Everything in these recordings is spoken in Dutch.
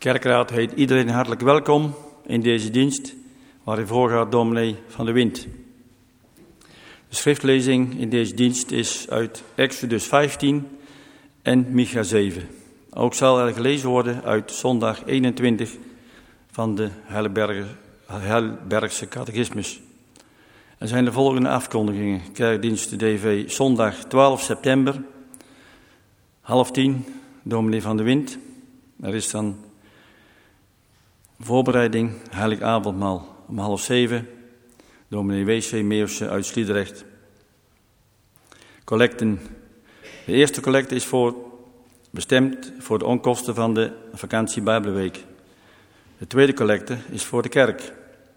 Kerkraad heet iedereen hartelijk welkom in deze dienst, waarin voorgaat dominee Van der Wind. De schriftlezing in deze dienst is uit Exodus 15 en Micha 7. Ook zal er gelezen worden uit zondag 21 van de Heidelbergse Catechismus. Er zijn de volgende afkondigingen. Kerkdienst DV zondag 12 september, 9:30, dominee Van der Wind. Er is dan voorbereiding, heilig avondmaal om 6:30, dominee W.C. Meeuwse uit Sliedrecht. Collecten. De eerste collecte is bestemd voor de onkosten van de vakantie Bijbelweek. De tweede collecte is voor de kerk.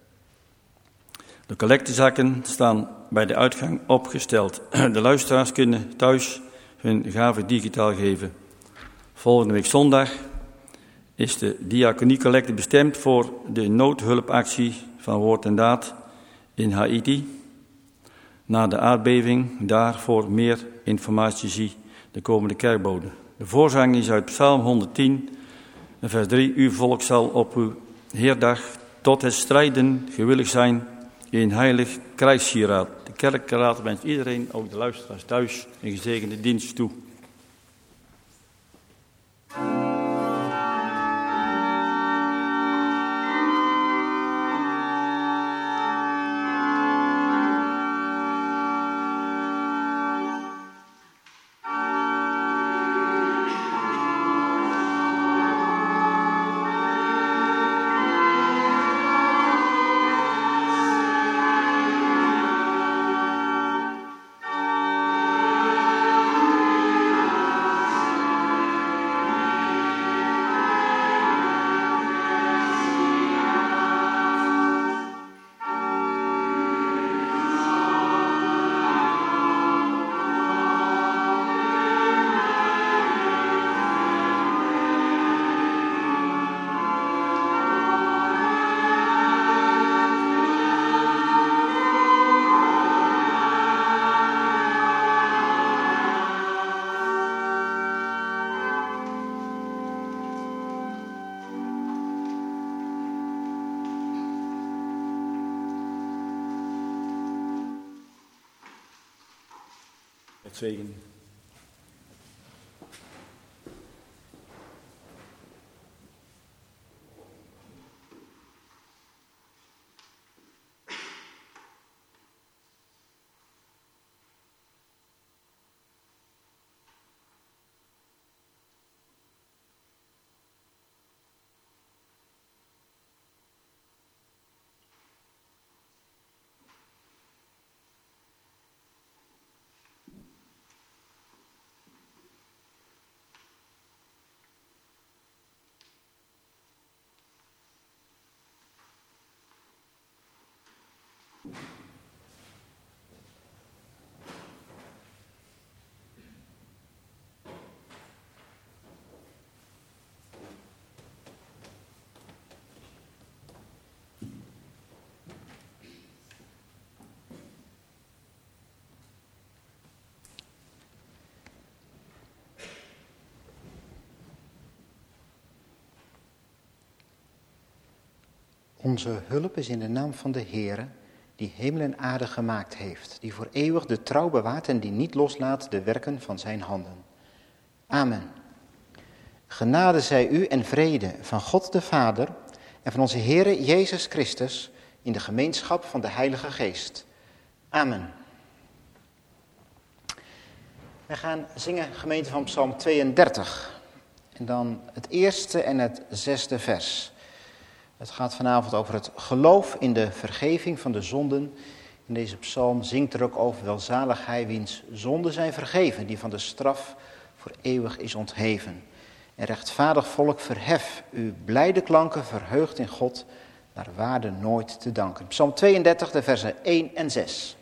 De collectezakken staan bij de uitgang opgesteld. De luisteraars kunnen thuis hun gave digitaal geven. Volgende week zondag is de diaconiecollecte bestemd voor de noodhulpactie van Woord en Daad in Haiti. Na de aardbeving, daarvoor meer informatie zie de komende kerkbode. De voorzang is uit Psalm 110, vers 3. Uw volk zal op uw Heerdag tot het strijden gewillig zijn in heilig krijgssieraad. De kerkraad wenst iedereen, ook de luisteraars thuis, een gezegende dienst toe. Zegen. Onze hulp is in de naam van de Heere, die hemel en aarde gemaakt heeft, die voor eeuwig de trouw bewaart en die niet loslaat de werken van zijn handen. Amen. Genade zij u en vrede van God de Vader en van onze Heere Jezus Christus in de gemeenschap van de Heilige Geest. Amen. We gaan zingen, gemeente, van Psalm 32. En dan het eerste en het 6e vers. Het gaat vanavond over het geloof in de vergeving van de zonden. In deze psalm zingt er ook over welzalig hij wiens zonden zijn vergeven, die van de straf voor eeuwig is ontheven. En rechtvaardig volk, verhef uw blijde klanken, verheugd in God, naar waarde nooit te danken. Psalm 32, de versen 1 en 6.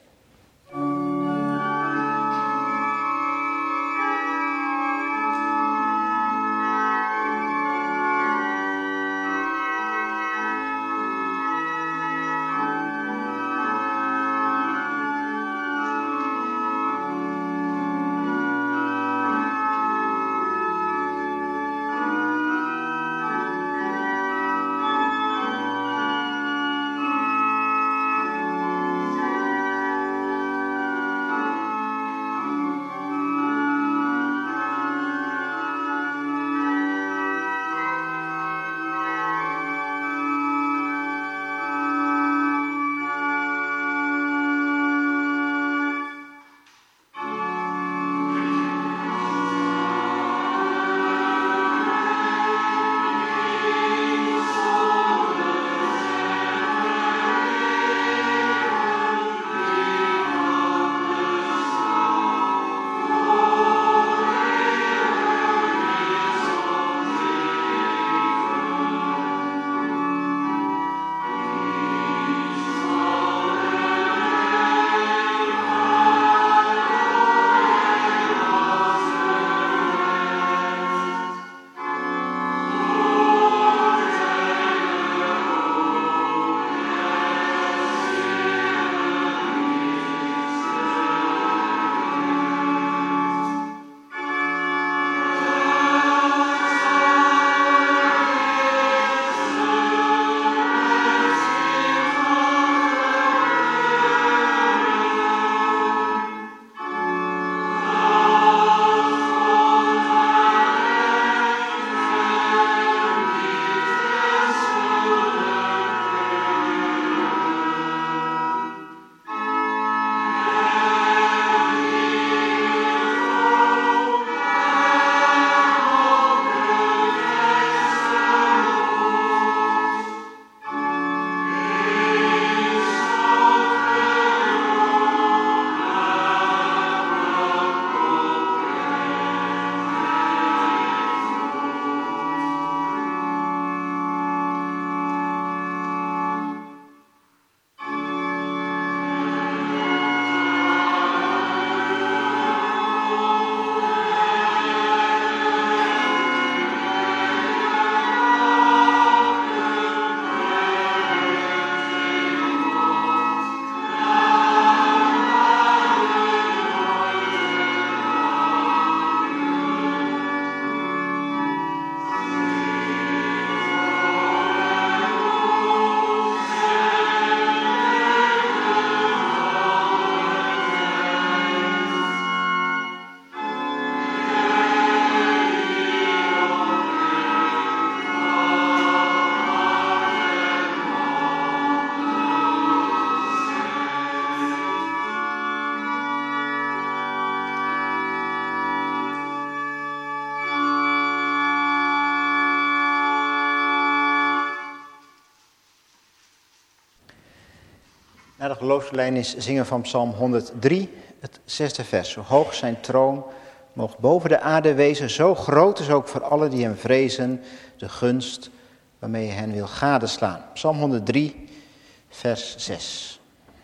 geloofslijn is zingen van Psalm 103, het 6e vers. Zo hoog zijn troon, mocht boven de aarde wezen, zo groot is ook voor allen die hem vrezen, de gunst waarmee hij hen wil gadeslaan. Psalm 103, vers 6.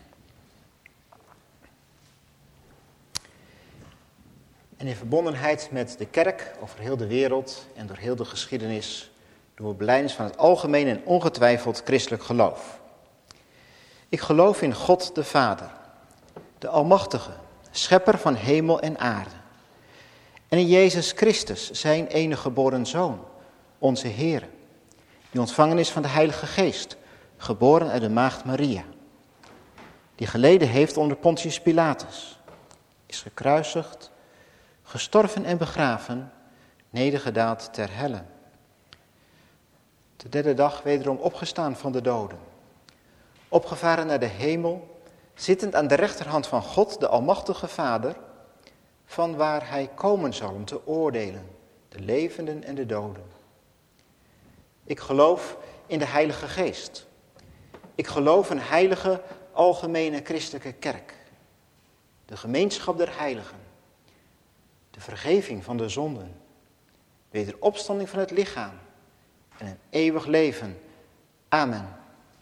En in verbondenheid met de kerk over heel de wereld en door heel de geschiedenis, doen we belijdenis van het algemeen en ongetwijfeld christelijk geloof. Ik geloof in God de Vader, de Almachtige, schepper van hemel en aarde. En in Jezus Christus, zijn enige geboren Zoon, onze Heer, die ontvangen is van de Heilige Geest, geboren uit de maagd Maria, die geleden heeft onder Pontius Pilatus, is gekruisigd, gestorven en begraven, nedergedaald ter helle. De derde dag wederom opgestaan van de doden, opgevaren naar de hemel, zittend aan de rechterhand van God, de Almachtige Vader, van waar hij komen zal om te oordelen, de levenden en de doden. Ik geloof in de Heilige Geest. Ik geloof een heilige, algemene christelijke kerk. De gemeenschap der heiligen. De vergeving van de zonden. Wederopstanding van het lichaam. En een eeuwig leven. Amen.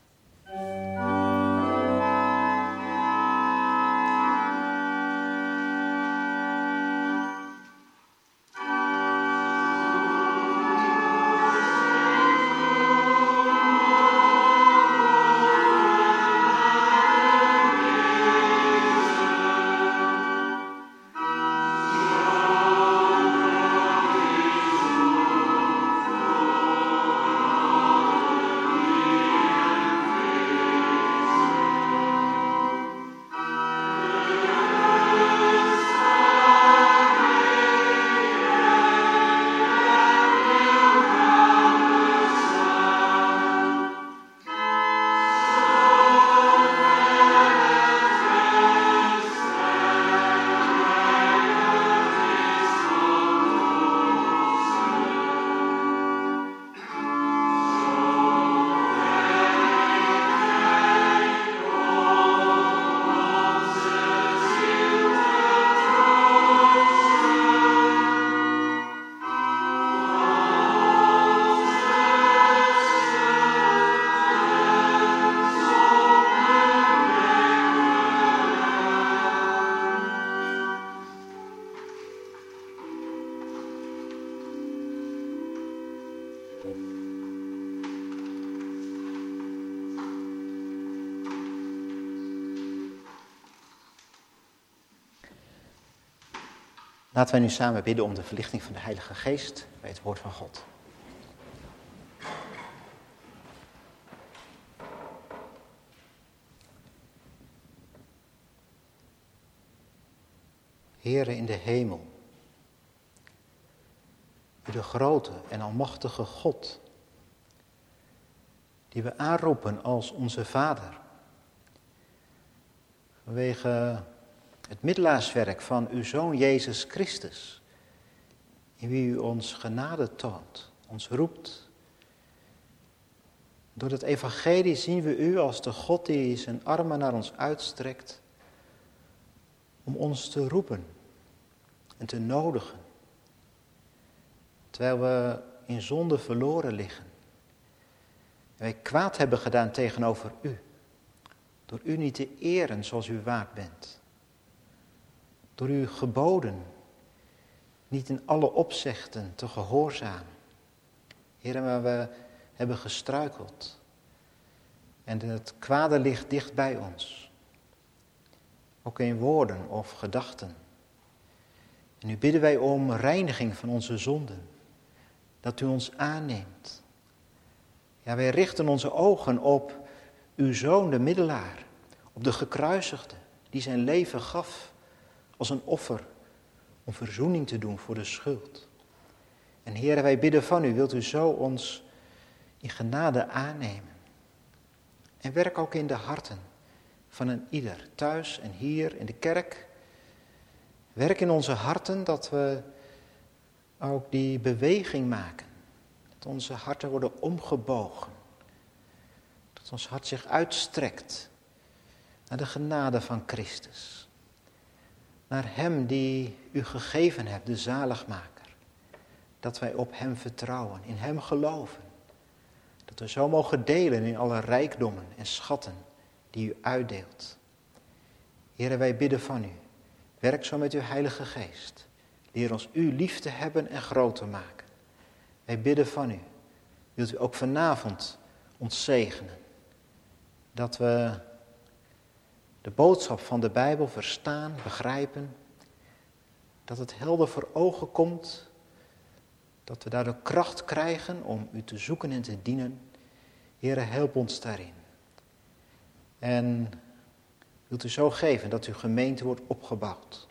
Laten wij nu samen bidden om de verlichting van de Heilige Geest bij het woord van God. Heere in de hemel, u de grote en almachtige God, die we aanroepen als onze Vader, vanwege het middelaarswerk van uw Zoon Jezus Christus, in wie u ons genade toont, ons roept. Door het evangelie zien we u als de God die zijn armen naar ons uitstrekt, om ons te roepen en te nodigen, terwijl we in zonde verloren liggen. En wij kwaad hebben gedaan tegenover u, door u niet te eren zoals u waard bent. Door uw geboden niet in alle opzichten te gehoorzamen. Heer, maar we hebben gestruikeld. En het kwade ligt dicht bij ons. Ook in woorden of gedachten. En nu bidden wij om reiniging van onze zonden. Dat u ons aanneemt. Ja, wij richten onze ogen op uw Zoon, de middelaar. Op de gekruisigde, die zijn leven gaf als een offer om verzoening te doen voor de schuld. En Heer, wij bidden van u, wilt u zo ons in genade aannemen. En werk ook in de harten van een ieder, thuis en hier in de kerk. Werk in onze harten dat we ook die beweging maken. Dat onze harten worden omgebogen. Dat ons hart zich uitstrekt naar de genade van Christus. Naar Hem die u gegeven hebt, de zaligmaker. Dat wij op Hem vertrouwen, in Hem geloven. Dat we zo mogen delen in alle rijkdommen en schatten die u uitdeelt. Heere, wij bidden van u. Werk zo met uw Heilige Geest. Leer ons u lief te hebben en groot te maken. Wij bidden van u. Wilt u ook vanavond ons zegenen. Dat we de boodschap van de Bijbel verstaan, begrijpen. Dat het helder voor ogen komt. Dat we daardoor kracht krijgen om u te zoeken en te dienen. Heere, help ons daarin. En wilt u zo geven dat uw gemeente wordt opgebouwd.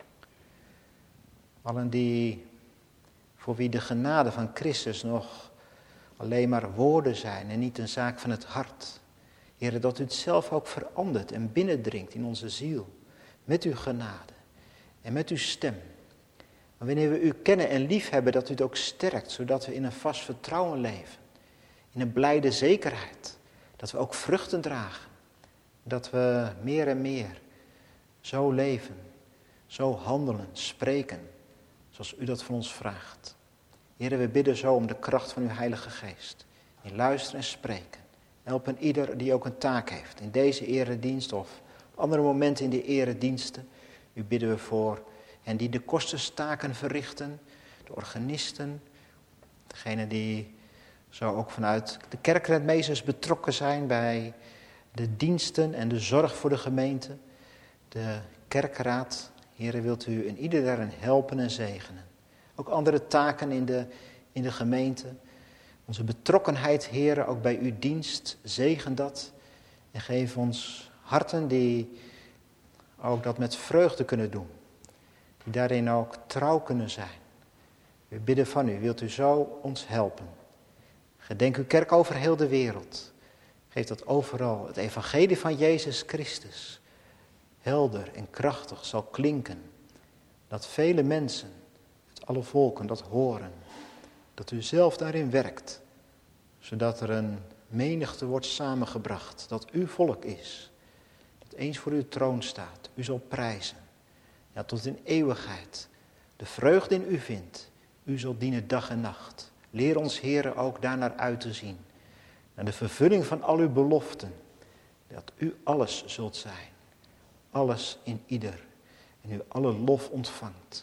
Allen die, voor wie de genade van Christus nog alleen maar woorden zijn en niet een zaak van het hart. Heere, dat u het zelf ook verandert en binnendringt in onze ziel. Met uw genade en met uw stem. Maar wanneer we u kennen en lief hebben, dat u het ook sterkt, zodat we in een vast vertrouwen leven. In een blijde zekerheid. Dat we ook vruchten dragen. Dat we meer en meer zo leven, zo handelen, spreken, zoals u dat van ons vraagt. Heere, we bidden zo om de kracht van uw Heilige Geest. In luisteren en spreken. Help een ieder die ook een taak heeft. In deze eredienst of op andere momenten in de erediensten. U bidden we voor hen die de kosterstaken verrichten. De organisten. Degenen die zo ook vanuit de kerkrentmeesters betrokken zijn bij de diensten en de zorg voor de gemeente. De kerkraad. Heere, wilt u in ieder daarin helpen en zegenen. Ook andere taken in de gemeente. Onze betrokkenheid, Heere, ook bij uw dienst. Zegen dat. En geef ons harten die ook dat met vreugde kunnen doen. Die daarin ook trouw kunnen zijn. We bidden van u, wilt u zo ons helpen. Gedenk uw kerk over heel de wereld. Geef dat overal het evangelie van Jezus Christus helder en krachtig zal klinken. Dat vele mensen, uit alle volken, dat horen. Dat u zelf daarin werkt. Zodat er een menigte wordt samengebracht. Dat uw volk is. Dat eens voor uw troon staat. U zal prijzen. Ja, tot in eeuwigheid. De vreugde in u vindt. U zal dienen dag en nacht. Leer ons, Heere, ook daarnaar uit te zien. Naar de vervulling van al uw beloften. Dat u alles zult zijn. Alles in ieder. En u alle lof ontvangt.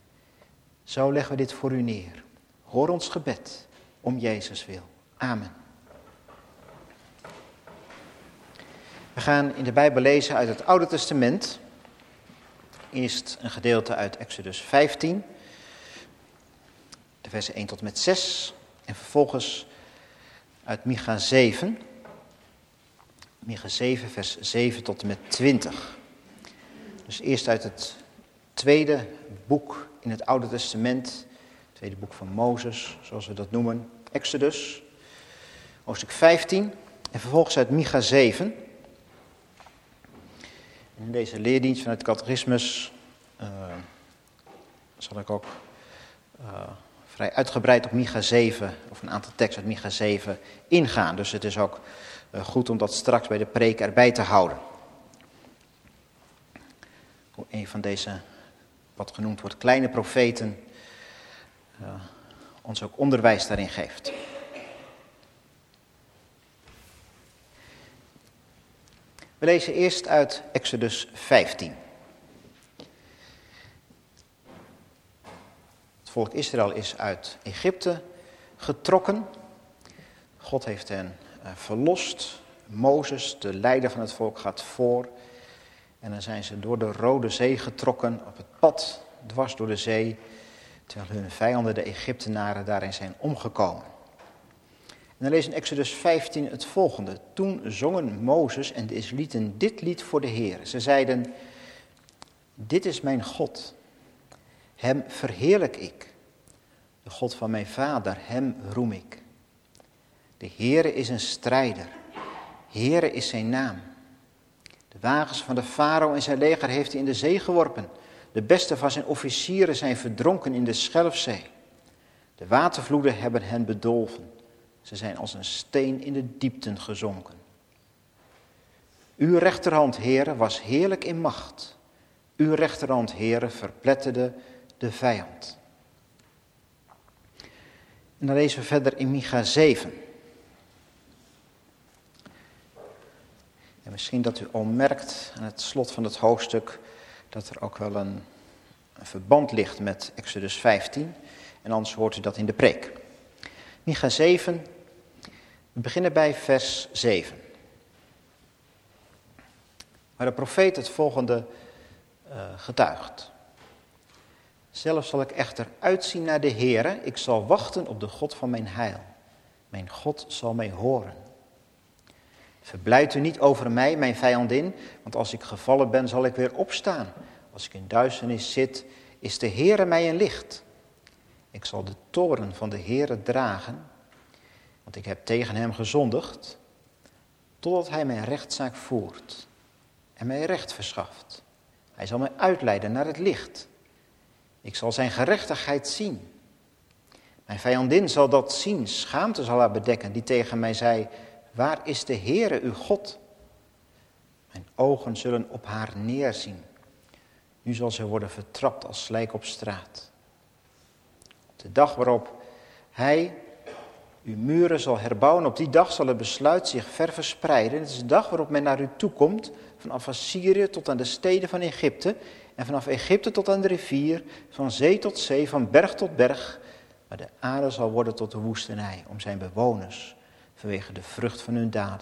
Zo leggen we dit voor u neer. Hoor ons gebed om Jezus wil. Amen. We gaan in de Bijbel lezen uit het Oude Testament. Eerst een gedeelte uit Exodus 15. De versen 1 tot en met 6. En vervolgens uit Micha 7. Micha 7 vers 7 tot en met 20. Dus eerst uit het tweede boek in het Oude Testament. Het tweede boek van Mozes, zoals we dat noemen. Exodus, hoofdstuk 15. En vervolgens uit Micha 7. In deze leerdienst van het catechismus zal ik ook vrij uitgebreid op Micha 7, of een aantal teksten uit Micha 7 ingaan. Dus het is ook goed om dat straks bij de preek erbij te houden. Hoe een van deze, wat genoemd wordt, kleine profeten, ons ook onderwijs daarin geeft. We lezen eerst uit Exodus 15. Het volk Israël is uit Egypte getrokken. God heeft hen verlost. Mozes, de leider van het volk, gaat voor. En dan zijn ze door de Rode Zee getrokken op het pad, dwars door de zee, terwijl hun vijanden, de Egyptenaren, daarin zijn omgekomen. En dan lezen in Exodus 15 het volgende. Toen zongen Mozes en de Israëlieten dit lied voor de Heer. Ze zeiden, dit is mijn God, hem verheerlijk ik. De God van mijn vader, hem roem ik. De Heere is een strijder, Heere is zijn naam. De wagens van de farao en zijn leger heeft hij in de zee geworpen. De beste van zijn officieren zijn verdronken in de Schelfzee. De watervloeden hebben hen bedolven. Ze zijn als een steen in de diepten gezonken. Uw rechterhand, Heere, was heerlijk in macht. Uw rechterhand, Heere, verpletterde de vijand. En dan lezen we verder in Micha 7. En misschien dat u al merkt aan het slot van het hoofdstuk dat er ook wel een verband ligt met Exodus 15. En anders hoort u dat in de preek. Micha 7, we beginnen bij vers 7. Waar de profeet het volgende getuigt. Zelf zal ik echter uitzien naar de Heere. Ik zal wachten op de God van mijn heil. Mijn God zal mij horen. Verblijd u niet over mij, mijn vijandin, want als ik gevallen ben, zal ik weer opstaan. Als ik in duisternis zit, is de Heere mij een licht. Ik zal de toorn van de Heere dragen, want ik heb tegen hem gezondigd, totdat hij mijn rechtszaak voert en mij recht verschaft. Hij zal mij uitleiden naar het licht. Ik zal zijn gerechtigheid zien. Mijn vijandin zal dat zien, schaamte zal haar bedekken, die tegen mij zei, waar is de Heere uw God? Mijn ogen zullen op haar neerzien. Nu zal ze worden vertrapt als slijk op straat. Op de dag waarop hij uw muren zal herbouwen, op die dag zal het besluit zich ver verspreiden. Het is de dag waarop men naar u toekomt, vanaf Assyrië tot aan de steden van Egypte, en vanaf Egypte tot aan de rivier, van zee tot zee, van berg tot berg, maar de aarde zal worden tot de woestenij, om zijn bewoners, vanwege de vrucht van hun daden.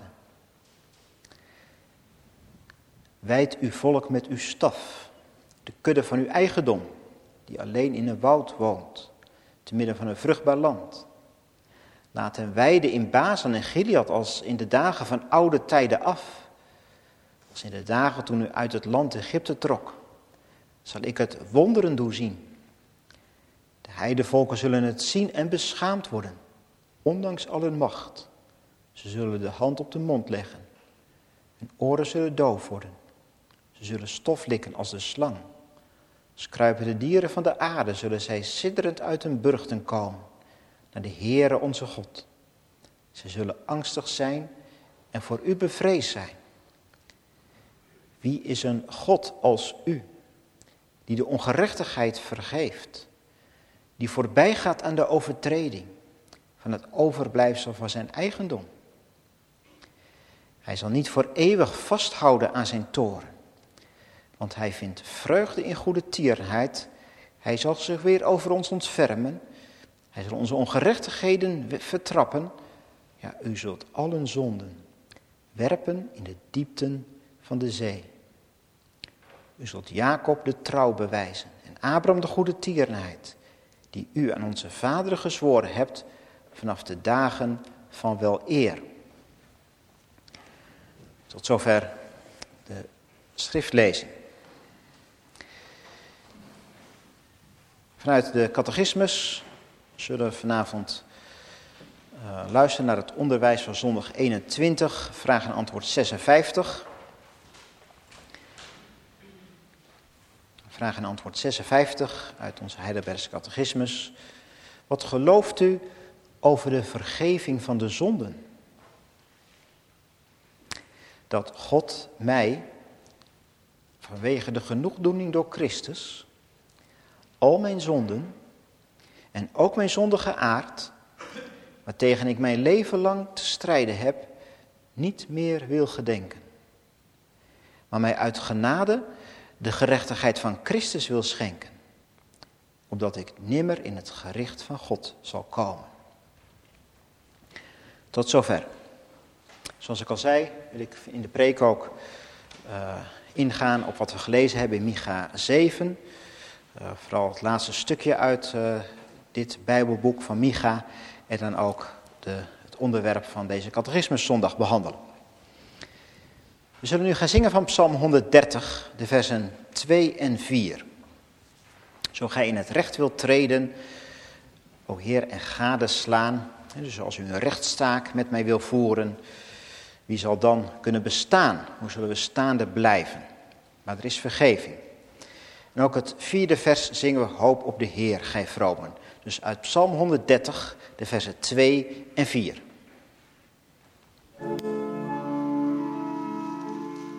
Wijd uw volk met uw staf, de kudde van uw eigendom, die alleen in een woud woont, te midden van een vruchtbaar land. Laat hen weiden in Basan en Gilead als in de dagen van oude tijden af. Als in de dagen toen u uit het land Egypte trok, zal ik het wonderen doen zien. De heidevolken zullen het zien en beschaamd worden, ondanks al hun macht. Ze zullen de hand op de mond leggen. Hun oren zullen doof worden. Ze zullen stof likken als de slang. Als kruipende dieren van de aarde zullen zij sidderend uit hun burchten komen naar de Heere onze God. Ze zullen angstig zijn en voor u bevreesd zijn. Wie is een God als u, die de ongerechtigheid vergeeft, die voorbij gaat aan de overtreding van het overblijfsel van zijn eigendom? Hij zal niet voor eeuwig vasthouden aan zijn toorn, want hij vindt vreugde in goede tierenheid. Hij zal zich weer over ons ontfermen. Hij zal onze ongerechtigheden vertrappen. Ja, u zult allen zonden werpen in de diepten van de zee. U zult Jacob de trouw bewijzen en Abraham de goede tierenheid, die u aan onze vaderen gezworen hebt vanaf de dagen van wel eer. Tot zover de schriftlezing. Vanuit de catechismus zullen we vanavond luisteren naar het onderwijs van zondag 21, vraag en antwoord 56. Vraag en antwoord 56 uit onze Heidelbergse catechismus. Wat gelooft u over de vergeving van de zonden? Dat God mij, vanwege de genoegdoening door Christus, al mijn zonden en ook mijn zondige aard, waartegen ik mijn leven lang te strijden heb, niet meer wil gedenken. Maar mij uit genade de gerechtigheid van Christus wil schenken, opdat ik nimmer in het gericht van God zal komen. Tot zover. Zoals ik al zei, wil ik in de preek ook ingaan op wat we gelezen hebben in Micha 7. Vooral het laatste stukje uit dit Bijbelboek van Micha. En dan ook het onderwerp van deze catechismuszondag behandelen. We zullen nu gaan zingen van Psalm 130, de versen 2 en 4. Zo gij in het recht wilt treden, o Heer, en gadeslaan. Dus als u een rechtstaak met mij wil voeren, wie zal dan kunnen bestaan? Hoe zullen we staande blijven? Maar er is vergeving. En ook het 4e vers zingen we hoop op de Heer, gij vromen. Dus uit Psalm 130, de versen 2 en 4.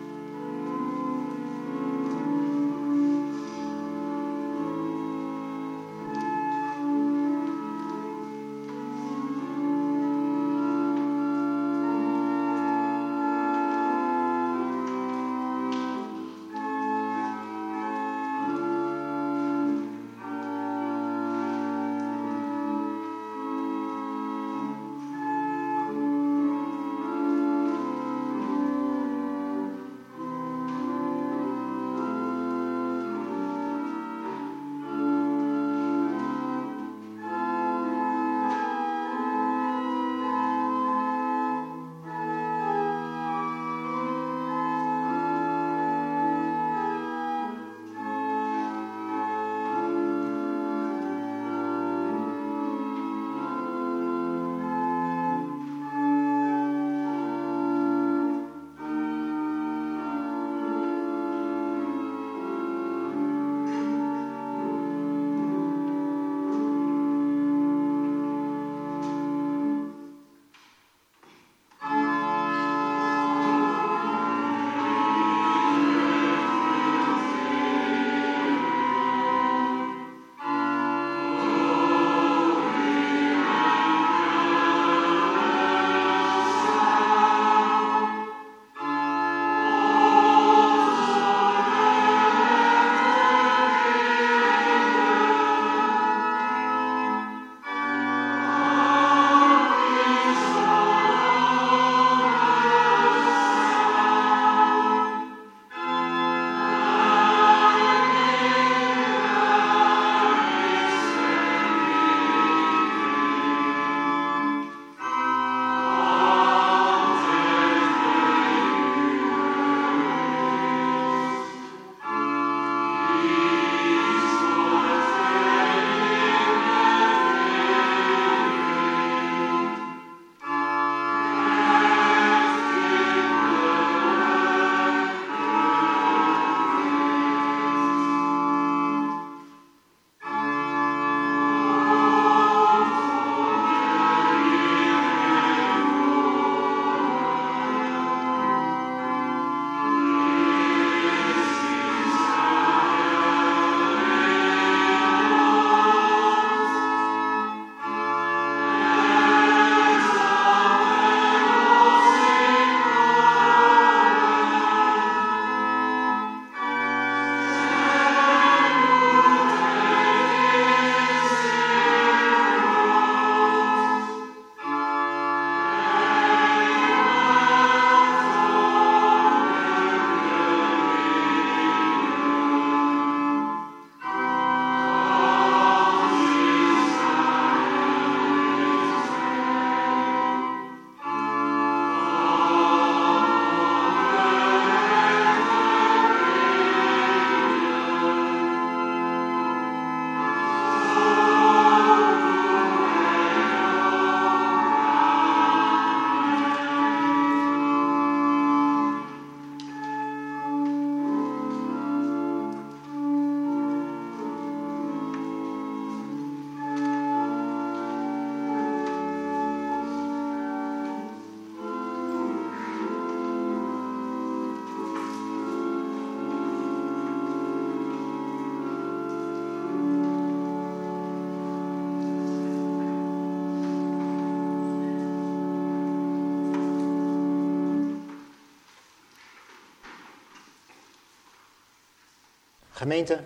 Gemeente,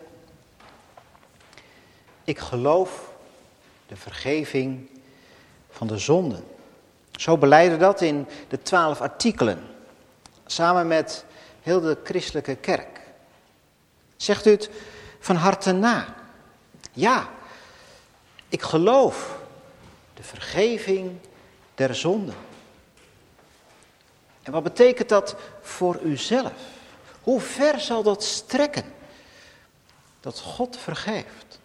ik geloof de vergeving van de zonden. Zo belijden dat in de 12 artikelen, samen met heel de christelijke kerk. Zegt u het van harte na? Ja, ik geloof de vergeving der zonden. En wat betekent dat voor uzelf? Hoe ver zal dat strekken? Dat God vergeeft.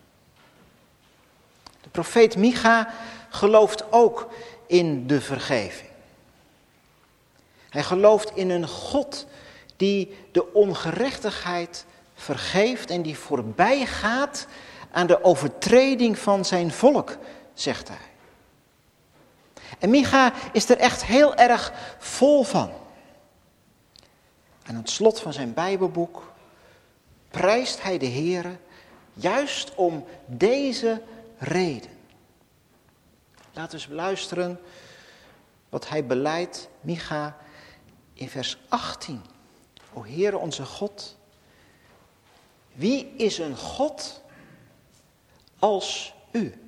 De profeet Micha gelooft ook in de vergeving. Hij gelooft in een God die de ongerechtigheid vergeeft en die voorbij gaat aan de overtreding van zijn volk, zegt hij. En Micha is er echt heel erg vol van. En aan het slot van zijn Bijbelboek prijst hij de Heere juist om deze reden. Laten we eens luisteren wat hij belijdt, Micha, in vers 18. O Heere onze God, wie is een God als u?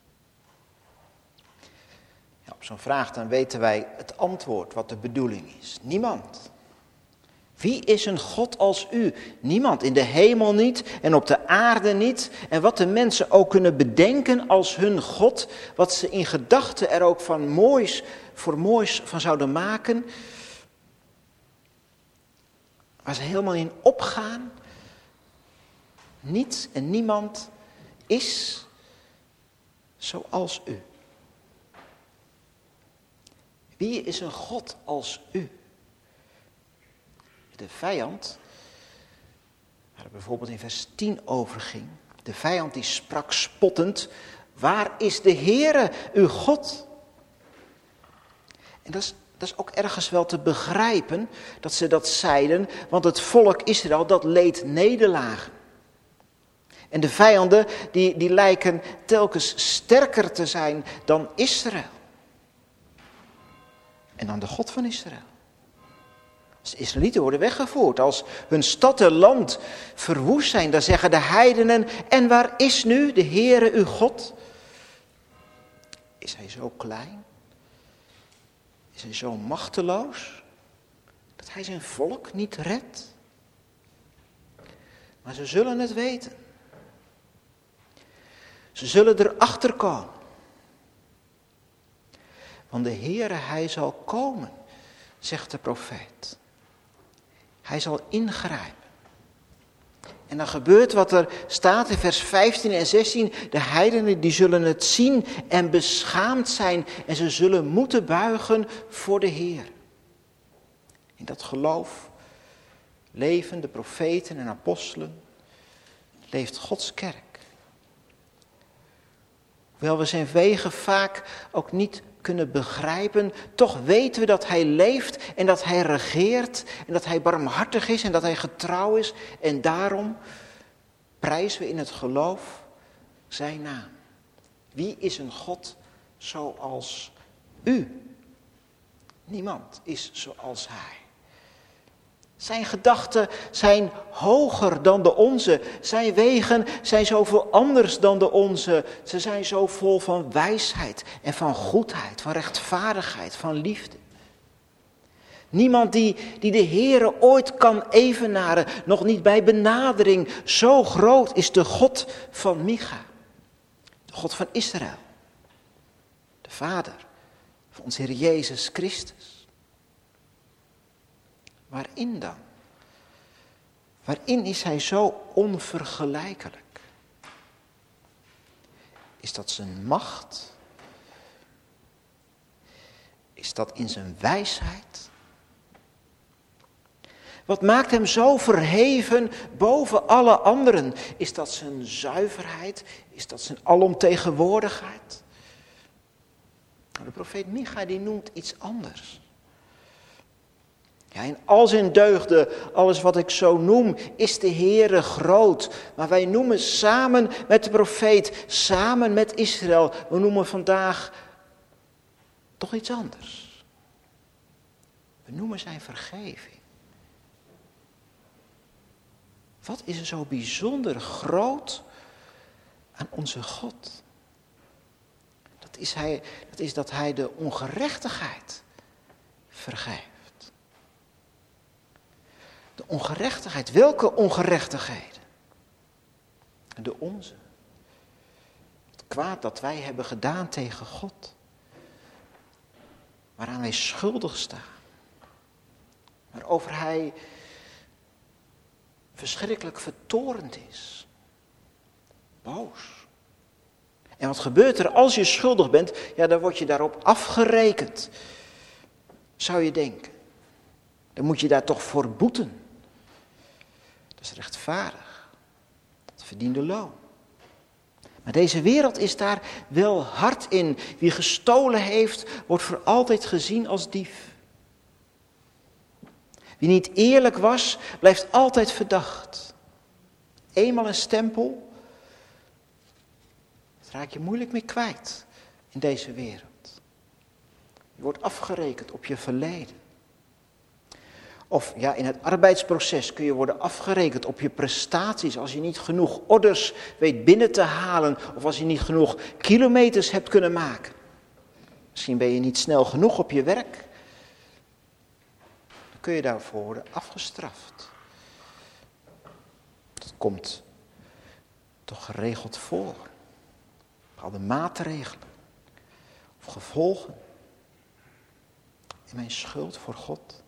Ja, op zo'n vraag dan weten wij het antwoord, wat de bedoeling is. Niemand. Wie is een God als u? Niemand, in de hemel niet en op de aarde niet. En wat de mensen ook kunnen bedenken als hun God, wat ze in gedachten er ook van moois van zouden maken, waar ze helemaal in opgaan. Niets en niemand is zoals u. Wie is een God als u? De vijand, waar het bijvoorbeeld in vers 10 over ging. De vijand die sprak spottend, waar is de Heere, uw God? En dat is ook ergens wel te begrijpen dat ze dat zeiden, want het volk Israël dat leed nederlagen. En de vijanden die lijken telkens sterker te zijn dan Israël. En dan de God van Israël. Als de Israëlieten worden weggevoerd, als hun stad en land verwoest zijn, dan zeggen de heidenen, en waar is nu de Heere uw God? Is hij zo klein? Is hij zo machteloos? Dat hij zijn volk niet redt? Maar ze zullen het weten. Ze zullen erachter komen. Want de Heere, hij zal komen, zegt de profeet. Hij zal ingrijpen. En dan gebeurt wat er staat in vers 15 en 16. De heidenen die zullen het zien en beschaamd zijn. En ze zullen moeten buigen voor de Heer. In dat geloof leven de profeten en apostelen. Leeft Gods kerk. Hoewel we zijn wegen vaak ook niet kunnen begrijpen, toch weten we dat hij leeft en dat hij regeert en dat hij barmhartig is en dat hij getrouw is. En daarom prijzen we in het geloof zijn naam. Wie is een God zoals u? Niemand is zoals hij. Zijn gedachten zijn hoger dan de onze. Zijn wegen zijn zoveel anders dan de onze. Ze zijn zo vol van wijsheid en van goedheid, van rechtvaardigheid, van liefde. Niemand die de Heere ooit kan evenaren, nog niet bij benadering. Zo groot is de God van Micha. De God van Israël. De Vader van onze Heer Jezus Christus. Waarin dan? Waarin is hij zo onvergelijkelijk? Is dat zijn macht? Is dat in zijn wijsheid? Wat maakt hem zo verheven boven alle anderen? Is dat zijn zuiverheid? Is dat zijn alomtegenwoordigheid? De profeet Micha die noemt iets anders. Ja, in al zijn deugden, alles wat ik zo noem, is de Heere groot. Maar wij noemen samen met de profeet, samen met Israël, we noemen vandaag toch iets anders. We noemen zijn vergeving. Wat is er zo bijzonder groot aan onze God? Dat is dat hij de ongerechtigheid vergeeft. De ongerechtigheid, welke ongerechtigheden? De onze. Het kwaad dat wij hebben gedaan tegen God. Waaraan wij schuldig staan. Waarover hij verschrikkelijk vertorend is. Boos. En wat gebeurt er als je schuldig bent? Ja, dan word je daarop afgerekend. Zou je denken. Dan moet je daar toch voor boeten. Dat is rechtvaardig. Dat verdiende loon. Maar deze wereld is daar wel hard in. Wie gestolen heeft, wordt voor altijd gezien als dief. Wie niet eerlijk was, blijft altijd verdacht. Eenmaal een stempel, dat raak je moeilijk meer kwijt in deze wereld. Je wordt afgerekend op je verleden. Of ja, in het arbeidsproces kun je worden afgerekend op je prestaties. Als je niet genoeg orders weet binnen te halen. Of als je niet genoeg kilometers hebt kunnen maken. Misschien ben je niet snel genoeg op je werk. Dan kun je daarvoor worden afgestraft. Dat komt toch geregeld voor. Bepaalde maatregelen. Of gevolgen. In mijn schuld voor God.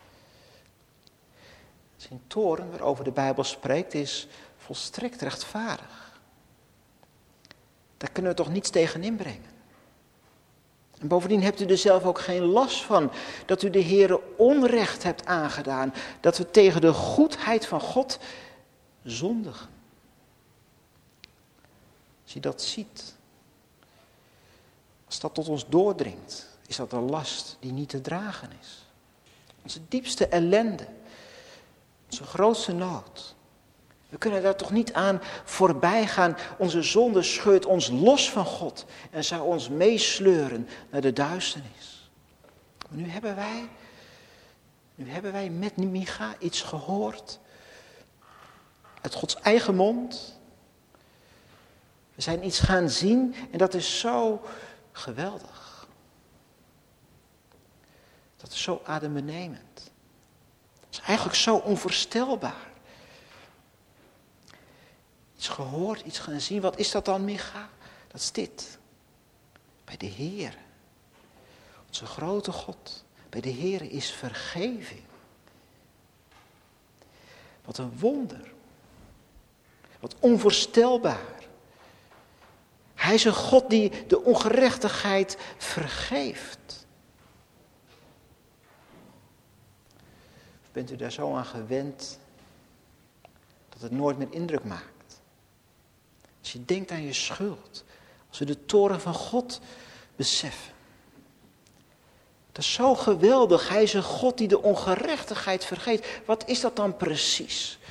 Zijn toorn waarover de Bijbel spreekt is volstrekt rechtvaardig. Daar kunnen we toch niets tegen inbrengen. En bovendien hebt u er zelf ook geen last van dat u de Heere onrecht hebt aangedaan. Dat we tegen de goedheid van God zondigen. Als je dat ziet, als dat tot ons doordringt, is dat een last die niet te dragen is. Onze diepste ellende. Onze grootste nood. We kunnen daar toch niet aan voorbij gaan. Onze zonde scheurt ons los van God. En zou ons meesleuren naar de duisternis. Maar nu hebben wij met Micha iets gehoord. Uit Gods eigen mond. We zijn iets gaan zien. En dat is zo geweldig. Dat is zo adembenemend. Dat is eigenlijk zo onvoorstelbaar. Iets gehoord, iets gaan zien. Wat is dat dan, Micha? Dat is dit. Bij de Heer. Onze grote God. Bij de Heer is vergeving. Wat een wonder. Wat onvoorstelbaar. Hij is een God die de ongerechtigheid vergeeft. Bent u daar zo aan gewend dat het nooit meer indruk maakt? Als je denkt aan je schuld, als we de toorn van God beseffen. Dat is zo geweldig. Hij is een God die de ongerechtigheid vergeet. Wat is dat dan precies?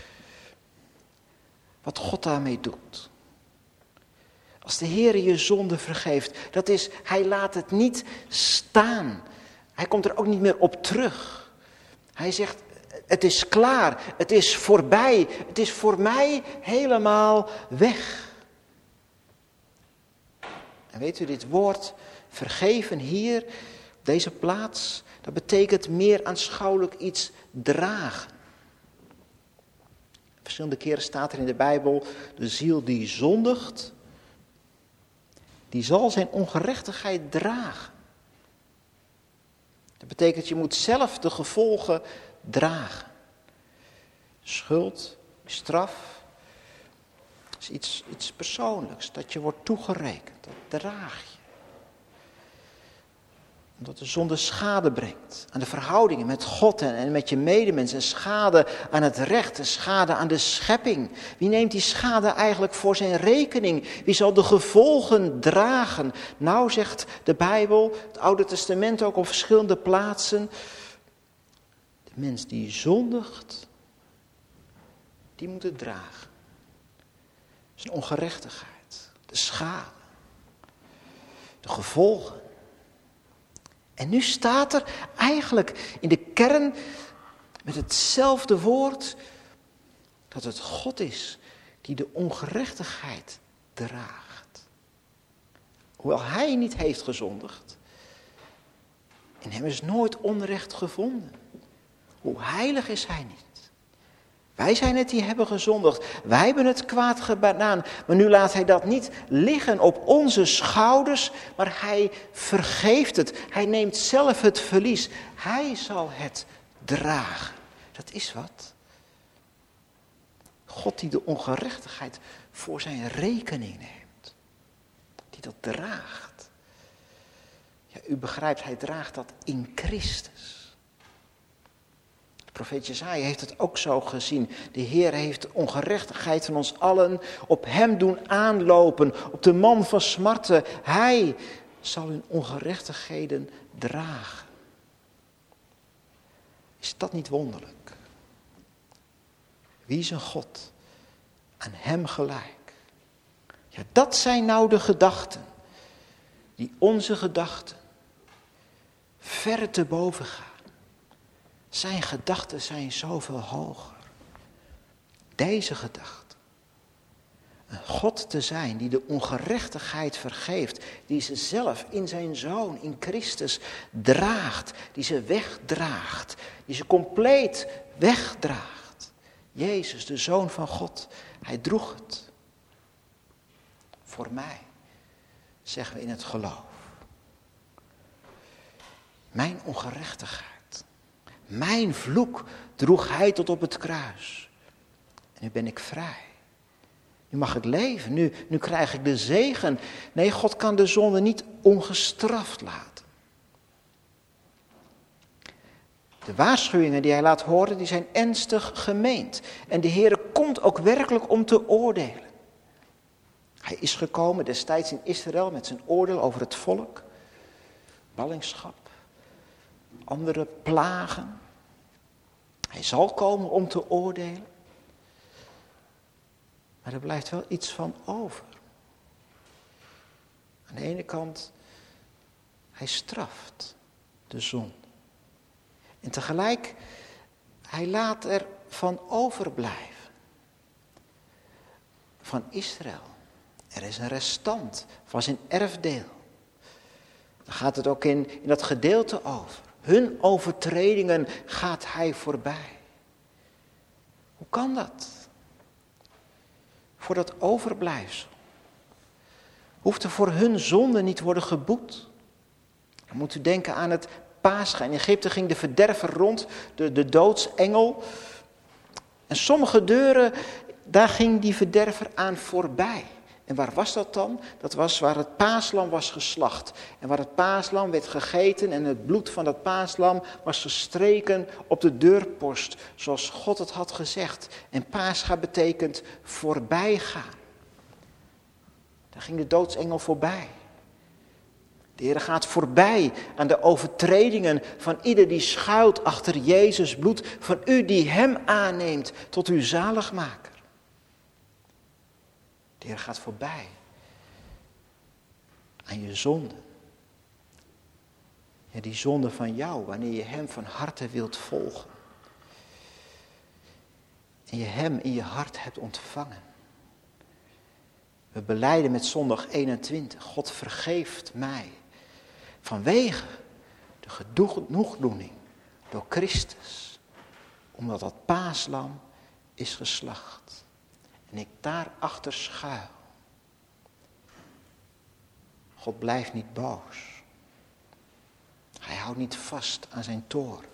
Wat God daarmee doet. Als de Heer je zonde vergeeft, dat is, hij laat het niet staan. Hij komt er ook niet meer op terug. Hij zegt, het is klaar, het is voorbij, het is voor mij helemaal weg. En weet u, dit woord vergeven hier, op deze plaats, dat betekent meer aanschouwelijk iets dragen. Verschillende keren staat er in de Bijbel, de ziel die zondigt, die zal zijn ongerechtigheid dragen. Dat betekent, je moet zelf de gevolgen dragen. Schuld, straf, is iets persoonlijks, dat je wordt toegerekend, dat draag je. Omdat de zonde schade brengt aan de verhoudingen met God en met je medemens. En schade aan het recht en schade aan de schepping. Wie neemt die schade eigenlijk voor zijn rekening? Wie zal de gevolgen dragen? Nou, zegt de Bijbel, het Oude Testament ook op verschillende plaatsen. De mens die zondigt, die moet het dragen. Zijn ongerechtigheid, de schade, de gevolgen. En nu staat er eigenlijk in de kern met hetzelfde woord Dat het God is die de ongerechtigheid draagt. Hoewel hij niet heeft gezondigd. In hem is nooit onrecht gevonden. Hoe heilig is hij niet? Wij zijn het die hebben gezondigd. Wij hebben het kwaad gedaan. Maar nu laat hij dat niet liggen op onze schouders. Maar hij vergeeft het. Hij neemt zelf het verlies. Hij zal het dragen. Dat is wat. God die de ongerechtigheid voor zijn rekening neemt. Die dat draagt. Ja, u begrijpt, hij draagt dat in Christus. De profeet Jesaja heeft het ook zo gezien. De Heer heeft de ongerechtigheid van ons allen op hem doen aanlopen. Op de man van smarten. Hij zal hun ongerechtigheden dragen. Is dat niet wonderlijk? Wie is een God? Aan hem gelijk. Ja, dat zijn nou de gedachten. Die onze gedachten ver te boven gaan. Zijn gedachten zijn zoveel hoger. Deze gedachte. Een God te zijn die de ongerechtigheid vergeeft. Die ze zelf in zijn Zoon, in Christus, draagt. Die ze wegdraagt. Die ze compleet wegdraagt. Jezus, de Zoon van God. Hij droeg het. Voor mij, zeggen we in het geloof. Mijn ongerechtigheid. Mijn vloek droeg hij tot op het kruis. En nu ben ik vrij. Nu mag ik leven. Nu krijg ik de zegen. Nee, God kan de zonde niet ongestraft laten. De waarschuwingen die hij laat horen, die zijn ernstig gemeend. En de Heer komt ook werkelijk om te oordelen. Hij is gekomen destijds in Israël met zijn oordeel over het volk. Ballingschap. Andere plagen. Hij zal komen om te oordelen. Maar er blijft wel iets van over. Aan de ene kant, hij straft de zonde. En tegelijk, hij laat er van overblijven. Van Israël. Er is een restant van zijn erfdeel. Daar gaat het ook in dat gedeelte over. Hun overtredingen gaat hij voorbij. Hoe kan dat? Voor dat overblijfsel. Hoeft er voor hun zonde niet worden geboet. Dan moet u denken aan het Pascha. In Egypte ging de verderver rond, de doodsengel. En sommige deuren, daar ging die verderver aan voorbij. En waar was dat dan? Dat was waar het paaslam was geslacht. En waar het paaslam werd gegeten en het bloed van dat paaslam was gestreken op de deurpost. Zoals God het had gezegd. En Pascha betekent voorbijgaan. Daar ging de doodsengel voorbij. De Heer gaat voorbij aan de overtredingen van ieder die schuilt achter Jezus bloed. Van u die hem aanneemt tot uw zaligmaker. De Heer gaat voorbij aan je zonde. Ja, die zonde van jou, wanneer je hem van harte wilt volgen. En je hem in je hart hebt ontvangen. We belijden met zondag 21. God vergeeft mij. Vanwege de genoegdoening door Christus. Omdat dat paaslam is geslacht. En ik daarachter schuil. God blijft niet boos. Hij houdt niet vast aan zijn toorn.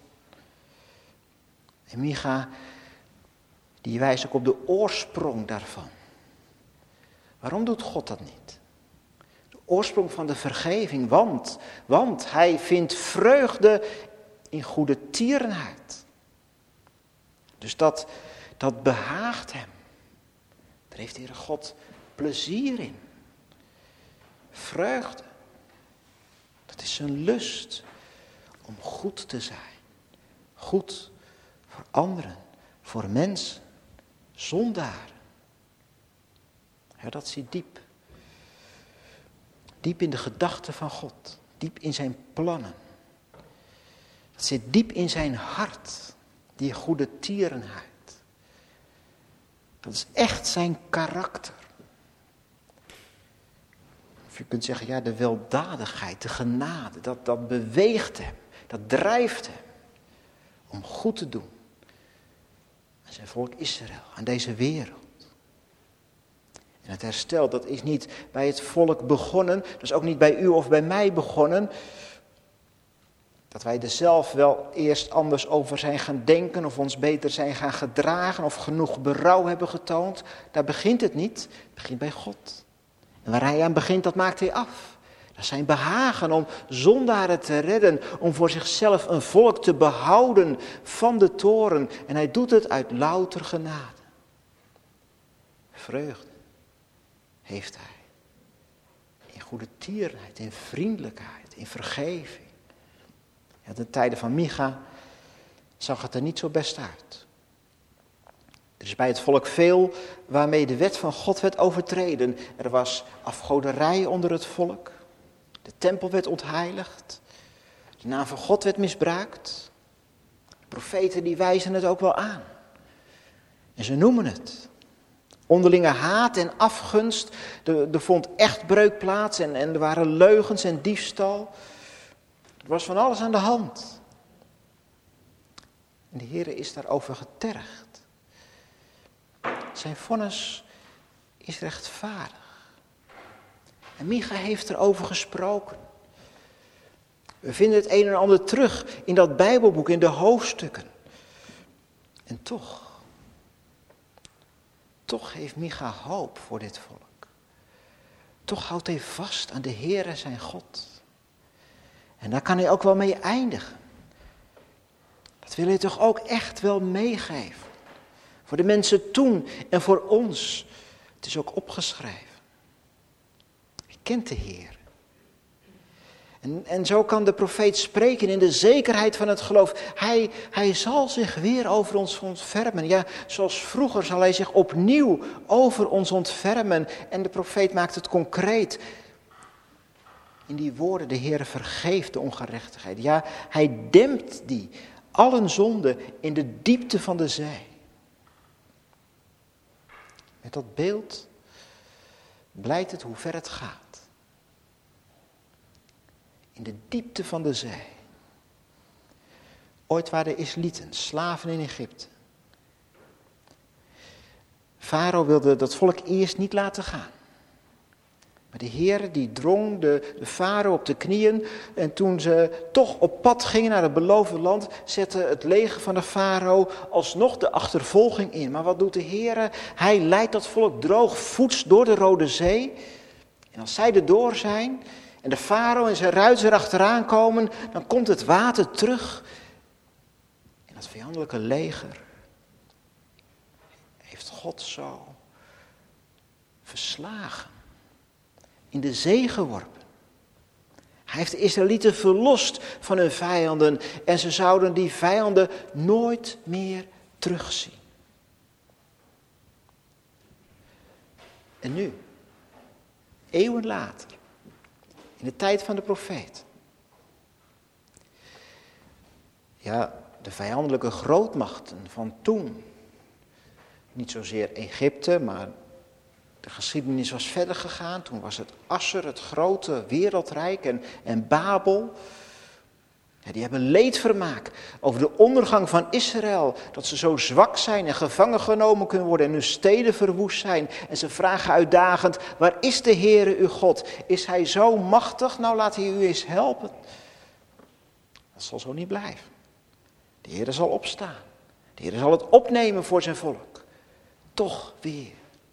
En Micha, die wijst ook op de oorsprong daarvan. Waarom doet God dat niet? De oorsprong van de vergeving, want hij vindt vreugde in goede tierenheid. Dus dat behaagt hem. Daar heeft de Heere God plezier in. Vreugde. Dat is zijn lust om goed te zijn. Goed voor anderen, voor mensen, zondaren. Ja, dat zit diep. Diep in de gedachten van God. Diep in zijn plannen. Dat zit diep in zijn hart. Die goede tierenheid. Dat is echt zijn karakter. Of je kunt zeggen, ja, de weldadigheid, de genade, dat beweegt hem. Dat drijft hem om goed te doen aan zijn volk Israël, aan deze wereld. En het herstel, dat is niet bij het volk begonnen, dat is ook niet bij u of bij mij begonnen. Dat wij er zelf wel eerst anders over zijn gaan denken of ons beter zijn gaan gedragen of genoeg berouw hebben getoond. Daar begint het niet, het begint bij God. En waar hij aan begint, dat maakt hij af. Dat is zijn behagen om zondaren te redden, om voor zichzelf een volk te behouden van de toorn. En hij doet het uit louter genade. Vreugde heeft hij. In goede tierenheid, in vriendelijkheid, in vergeving. Ja, de tijden van Micha zag het er niet zo best uit. Er is bij het volk veel waarmee de wet van God werd overtreden. Er was afgoderij onder het volk. De tempel werd ontheiligd. De naam van God werd misbruikt. De profeten die wijzen het ook wel aan. En ze noemen het. Onderlinge haat en afgunst. Er vond echtbreuk plaats en er waren leugens en diefstal. Er was van alles aan de hand. En de Heere is daarover getergd. Zijn vonnis is rechtvaardig. En Micha heeft erover gesproken. We vinden het een en ander terug in dat Bijbelboek, in de hoofdstukken. En toch heeft Micha hoop voor dit volk. Toch houdt hij vast aan de Heere zijn God. En daar kan hij ook wel mee eindigen. Dat wil hij toch ook echt wel meegeven. Voor de mensen toen en voor ons. Het is ook opgeschreven. Je kent de Heer. En zo kan de profeet spreken in de zekerheid van het geloof. Hij zal zich weer over ons ontfermen. Ja, zoals vroeger zal hij zich opnieuw over ons ontfermen. En de profeet maakt het concreet. In die woorden, de Heer vergeeft de ongerechtigheid. Ja, hij dempt die, allen zonden in de diepte van de zee. Met dat beeld blijkt het hoe ver het gaat. In de diepte van de zee. Ooit waren de Israëlieten slaven in Egypte. Farao wilde dat volk eerst niet laten gaan. Maar de Heer die drong de farao op de knieën. En toen ze toch op pad gingen naar het beloofde land, zette het leger van de farao alsnog de achtervolging in. Maar wat doet de Heer? Hij leidt dat volk droogvoets door de Rode Zee. En als zij er door zijn en de farao en zijn ruiters erachteraan komen, dan komt het water terug. En dat vijandelijke leger heeft God zo verslagen. In de zee geworpen. Hij heeft de Israëlieten verlost van hun vijanden. En ze zouden die vijanden nooit meer terugzien. En nu, eeuwen later, in de tijd van de profeet. Ja, de vijandelijke grootmachten van toen. Niet zozeer Egypte, maar de geschiedenis was verder gegaan. Toen was het Assur, het grote wereldrijk en Babel. Ja, die hebben leedvermaak over de ondergang van Israël. Dat ze zo zwak zijn en gevangen genomen kunnen worden en hun steden verwoest zijn. En ze vragen uitdagend, waar is de Heere uw God? Is hij zo machtig? Nou, laat hij u eens helpen. Dat zal zo niet blijven. De Heere zal opstaan. De Heere zal het opnemen voor zijn volk. Toch weer.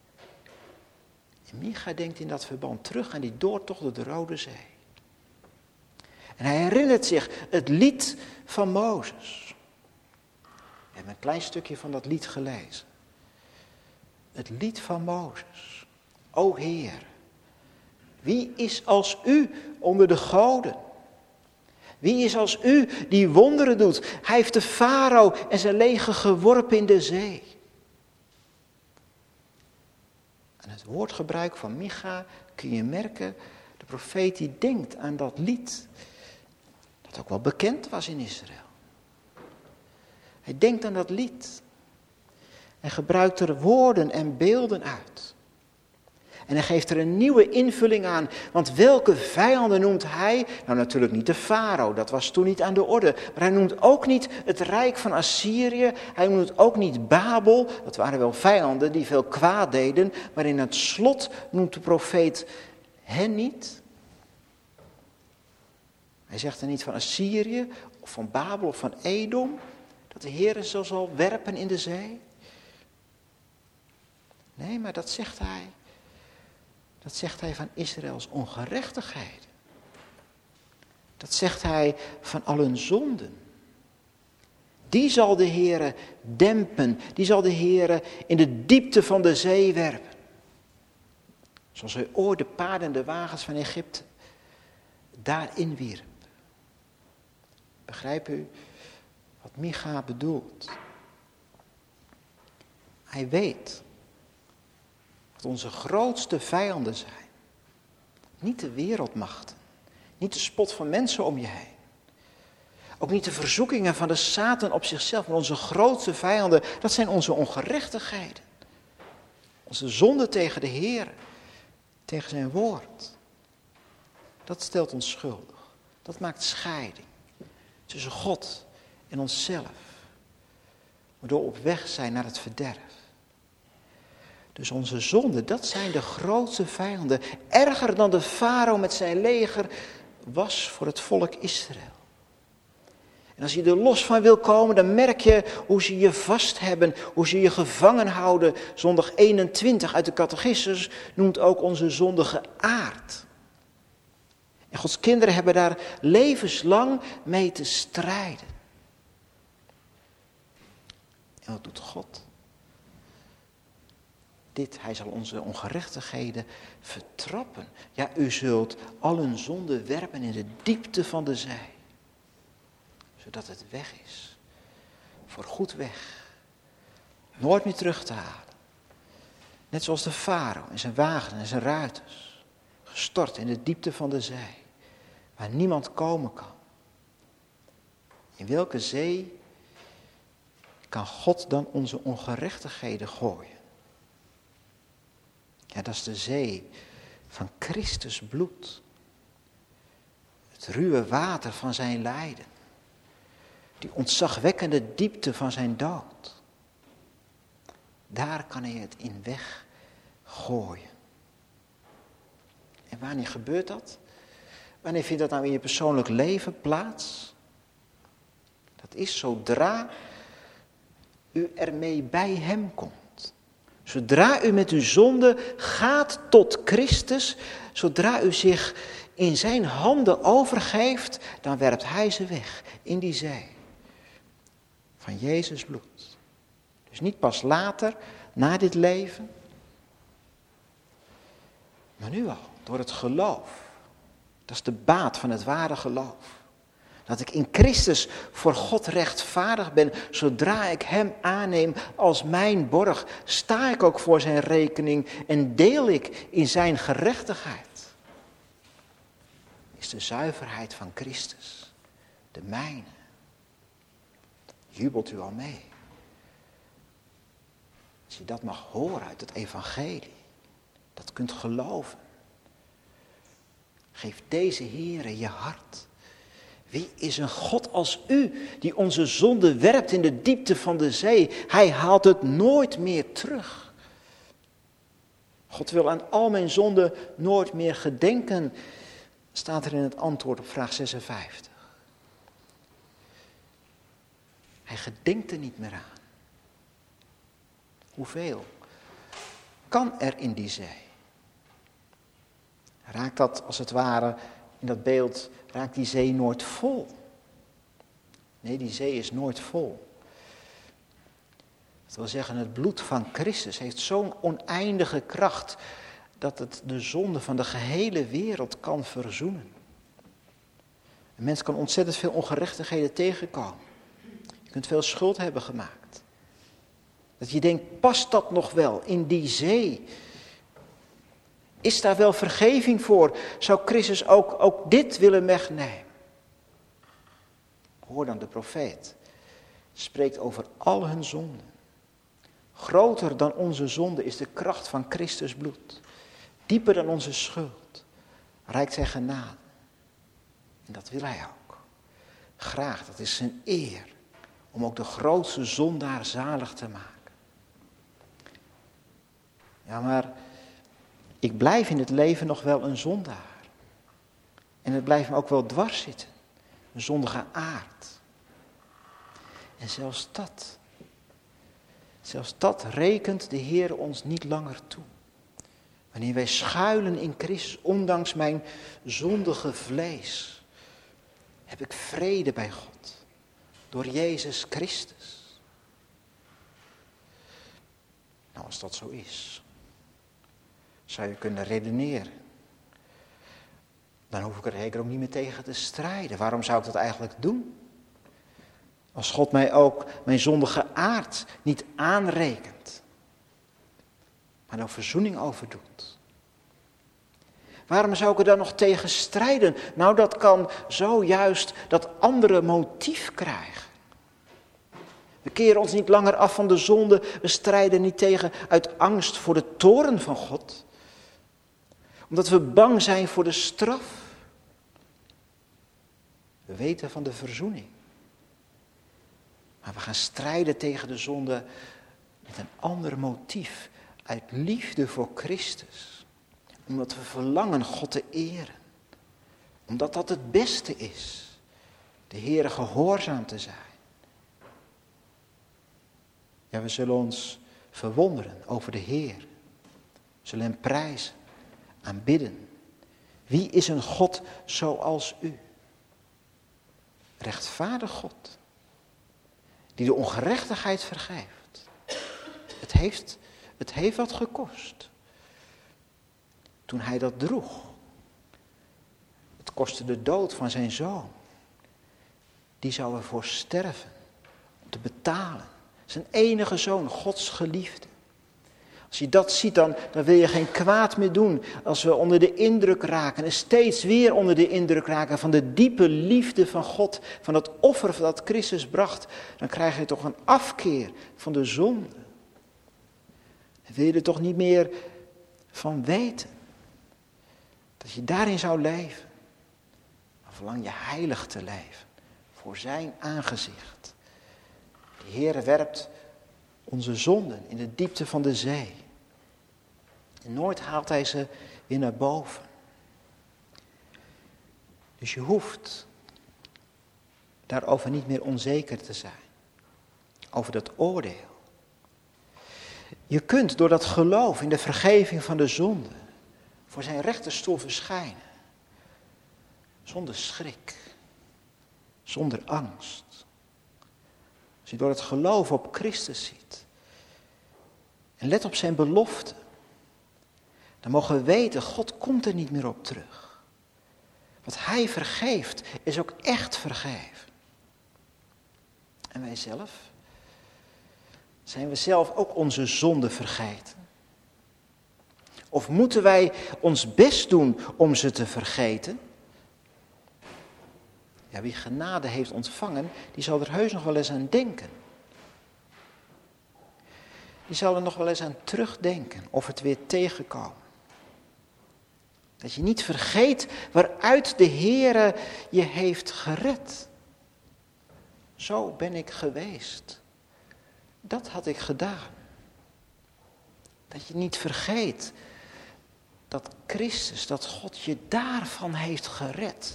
En Micha denkt in dat verband terug aan die doortocht door de Rode Zee. En hij herinnert zich het lied van Mozes. We hebben een klein stukje van dat lied gelezen. Het lied van Mozes. O Heer, wie is als u onder de goden? Wie is als u die wonderen doet? Hij heeft de farao en zijn leger geworpen in de zee. Aan het woordgebruik van Micha kun je merken, de profeet die denkt aan dat lied, dat ook wel bekend was in Israël. Hij denkt aan dat lied. Hij gebruikt er woorden en beelden uit. En hij geeft er een nieuwe invulling aan. Want welke vijanden noemt hij? Nou, natuurlijk niet de farao, dat was toen niet aan de orde. Maar hij noemt ook niet het rijk van Assyrië. Hij noemt ook niet Babel. Dat waren wel vijanden die veel kwaad deden. Maar in het slot noemt de profeet hen niet. Hij zegt er niet van Assyrië of van Babel of van Edom. Dat de Heer zo zal werpen in de zee. Nee, maar dat zegt hij. Dat zegt hij van Israëls ongerechtigheden. Dat zegt hij van al hun zonden. Die zal de Heere dempen. Die zal de Heere in de diepte van de zee werpen. Zoals hij ooit de paarden en de wagens van Egypte daarin wierp. Begrijpt u wat Micha bedoelt? Hij weet wat onze grootste vijanden zijn. Niet de wereldmachten. Niet de spot van mensen om je heen. Ook niet de verzoekingen van de Satan op zichzelf. Maar onze grootste vijanden, dat zijn onze ongerechtigheden. Onze zonde tegen de Heer. Tegen zijn woord. Dat stelt ons schuldig. Dat maakt scheiding. Tussen God en onszelf. Waardoor we op weg zijn naar het verderf. Dus onze zonden, dat zijn de grootste vijanden. Erger dan de farao met zijn leger was voor het volk Israël. En als je er los van wil komen, dan merk je hoe ze je vast hebben. Hoe ze je gevangen houden. Zondag 21 uit de catechismus noemt ook onze zondige aard. En Gods kinderen hebben daar levenslang mee te strijden. En wat doet God? Hij zal onze ongerechtigheden vertrappen. Ja, u zult al hun zonden werpen in de diepte van de zee. Zodat het weg is. Voor goed weg. Nooit meer terug te halen. Net zoals de farao en zijn wagen en zijn ruiters. Gestort in de diepte van de zee. Waar niemand komen kan. In welke zee kan God dan onze ongerechtigheden gooien? Ja, dat is de zee van Christus bloed. Het ruwe water van zijn lijden. Die ontzagwekkende diepte van zijn dood. Daar kan hij het in weg gooien. En wanneer gebeurt dat? Wanneer vindt dat nou in je persoonlijk leven plaats? Dat is zodra u ermee bij hem komt. Zodra u met uw zonde gaat tot Christus, zodra u zich in zijn handen overgeeft, dan werpt hij ze weg in die zee van Jezus bloed. Dus niet pas later, na dit leven, maar nu al, door het geloof. Dat is de baat van het ware geloof. Dat ik in Christus voor God rechtvaardig ben. Zodra ik hem aanneem als mijn borg, sta ik ook voor zijn rekening en deel ik in zijn gerechtigheid. Is de zuiverheid van Christus de mijne. Jubelt u al mee? Als je dat mag horen uit het evangelie. Dat kunt geloven. Geef deze Heere je hart. Wie is een God als u, die onze zonde werpt in de diepte van de zee? Hij haalt het nooit meer terug. God wil aan al mijn zonden nooit meer gedenken, staat er in het antwoord op vraag 56. Hij gedenkt er niet meer aan. Hoeveel kan er in die zee? Raakt dat als het ware in dat beeld, raakt die zee nooit vol? Nee, die zee is nooit vol. Dat wil zeggen, het bloed van Christus heeft zo'n oneindige kracht dat het de zonde van de gehele wereld kan verzoenen. Een mens kan ontzettend veel ongerechtigheden tegenkomen. Je kunt veel schuld hebben gemaakt. Dat je denkt, past dat nog wel in die zee? Is daar wel vergeving voor? Zou Christus ook dit willen wegnemen? Hoor dan de profeet. Spreekt over al hun zonden. Groter dan onze zonde is de kracht van Christus bloed. Dieper dan onze schuld reikt zijn genade. En dat wil hij ook. Graag, dat is zijn eer. Om ook de grootste zondaar zalig te maken. Ja, maar ik blijf in het leven nog wel een zondaar. En het blijft me ook wel dwars zitten. Een zondige aard. En zelfs dat rekent de Heer ons niet langer toe. Wanneer wij schuilen in Christus, ondanks mijn zondige vlees, heb ik vrede bij God. Door Jezus Christus. Nou, als dat zo is, zou je kunnen redeneren. Dan hoef ik er zeker ook niet meer tegen te strijden. Waarom zou ik dat eigenlijk doen? Als God mij ook mijn zondige aard niet aanrekent, maar er verzoening over doet. Waarom zou ik er dan nog tegen strijden? Nou, dat kan zojuist dat andere motief krijgen. We keren ons niet langer af van de zonde, we strijden niet tegen uit angst voor de toorn van God. Omdat we bang zijn voor de straf. We weten van de verzoening. Maar we gaan strijden tegen de zonde met een ander motief. Uit liefde voor Christus. Omdat we verlangen God te eren. Omdat dat het beste is. De Heere gehoorzaam te zijn. Ja, we zullen ons verwonderen over de Heer. We zullen hem prijzen, aanbidden. Wie is een God zoals u? Rechtvaardig God. Die de ongerechtigheid vergeeft. Het heeft wat gekost. Toen hij dat droeg. Het kostte de dood van zijn zoon. Die zou ervoor sterven. Om te betalen. Zijn enige zoon, Gods geliefde. Als je dat ziet, dan wil je geen kwaad meer doen. Als we onder de indruk raken en steeds weer onder de indruk raken van de diepe liefde van God. Van dat offer dat Christus bracht. Dan krijg je toch een afkeer van de zonde. En wil je er toch niet meer van weten. Dat je daarin zou leven. Dan verlang je heilig te leven. Voor zijn aangezicht. De Heer werpt onze zonden in de diepte van de zee. En nooit haalt hij ze weer naar boven. Dus je hoeft daarover niet meer onzeker te zijn. Over dat oordeel. Je kunt door dat geloof in de vergeving van de zonde voor zijn rechterstoel verschijnen. Zonder schrik. Zonder angst. Als je door het geloof op Christus ziet. En let op zijn belofte. Dan mogen we weten, God komt er niet meer op terug. Wat hij vergeeft, is ook echt vergeven. En wij zelf? Zijn we zelf ook onze zonde vergeten? Of moeten wij ons best doen om ze te vergeten? Ja, wie genade heeft ontvangen, die zal er heus nog wel eens aan denken. Die zal er nog wel eens aan terugdenken of het weer tegenkomen. Dat je niet vergeet waaruit de Heere je heeft gered. Zo ben ik geweest. Dat had ik gedaan. Dat je niet vergeet dat Christus, dat God je daarvan heeft gered.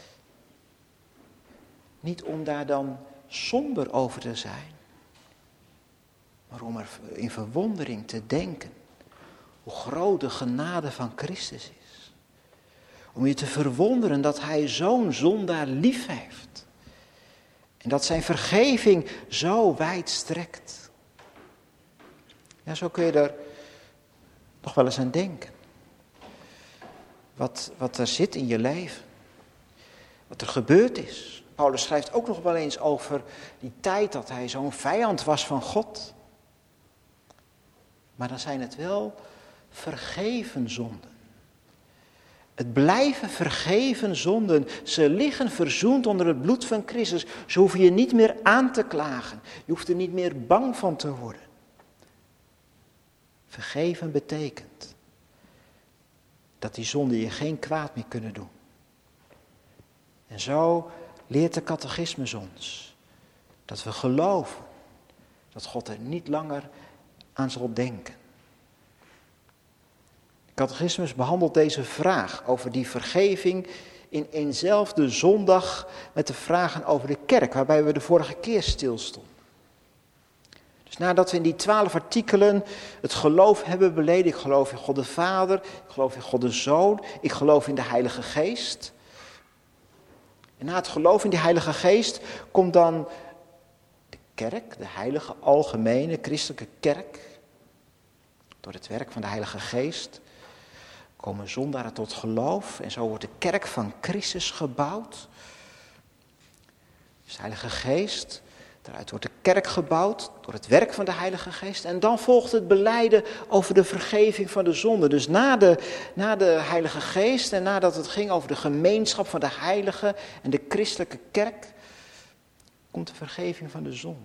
Niet om daar dan somber over te zijn. Maar om er in verwondering te denken. Hoe groot de genade van Christus is. Om je te verwonderen dat hij zo'n zondaar lief heeft. En dat zijn vergeving zo wijd strekt. Ja, zo kun je er nog wel eens aan denken. Wat er zit in je leven. Wat er gebeurd is. Paulus schrijft ook nog wel eens over die tijd dat hij zo'n vijand was van God. Maar dan zijn het wel vergeven zonden. Het blijven vergeven zonden. Ze liggen verzoend onder het bloed van Christus. Ze hoeven je niet meer aan te klagen. Je hoeft er niet meer bang van te worden. Vergeven betekent dat die zonden je geen kwaad meer kunnen doen. En zo leert de catechismus ons dat we geloven dat God er niet langer aan zal denken. De catechismus behandelt deze vraag over die vergeving in eenzelfde zondag met de vragen over de kerk, waarbij we de vorige keer stilstonden. Dus nadat we in die 12 artikelen het geloof hebben beleden, ik geloof in God de Vader, ik geloof in God de Zoon, ik geloof in de Heilige Geest. En na het geloof in die Heilige Geest komt dan de kerk, de heilige, algemene, christelijke kerk. Door het werk van de Heilige Geest komen zondaren tot geloof en zo wordt de kerk van Christus gebouwd. Dus de Heilige Geest, daaruit wordt de kerk gebouwd door het werk van de Heilige Geest. En dan volgt het belijden over de vergeving van de zonde. Dus na de Heilige Geest en nadat het ging over de gemeenschap van de heiligen en de christelijke kerk, komt de vergeving van de zonde.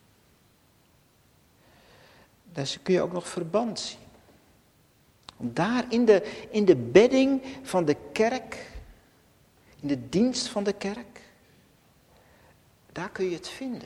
Daar kun je ook nog verband zien. Daar in de bedding van de kerk, in de dienst van de kerk, daar kun je het vinden.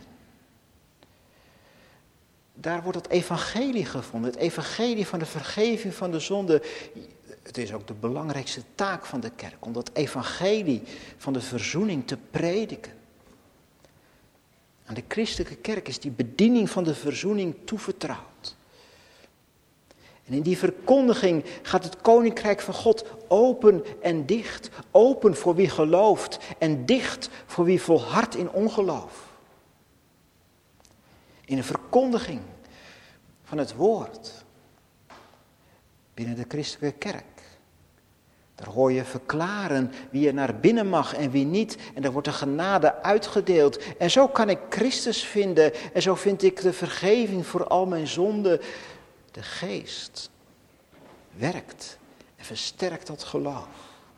Daar wordt het evangelie gevonden, het evangelie van de vergeving van de zonde. Het is ook de belangrijkste taak van de kerk, om dat evangelie van de verzoening te prediken. Aan de christelijke kerk is die bediening van de verzoening toevertrouwd. En in die verkondiging gaat het koninkrijk van God open en dicht. Open voor wie gelooft en dicht voor wie volhardt in ongeloof. In de verkondiging van het woord binnen de christelijke kerk. Daar hoor je verklaren wie er naar binnen mag en wie niet. En daar wordt de genade uitgedeeld. En zo kan ik Christus vinden. En zo vind ik de vergeving voor al mijn zonden. De geest werkt en versterkt dat geloof.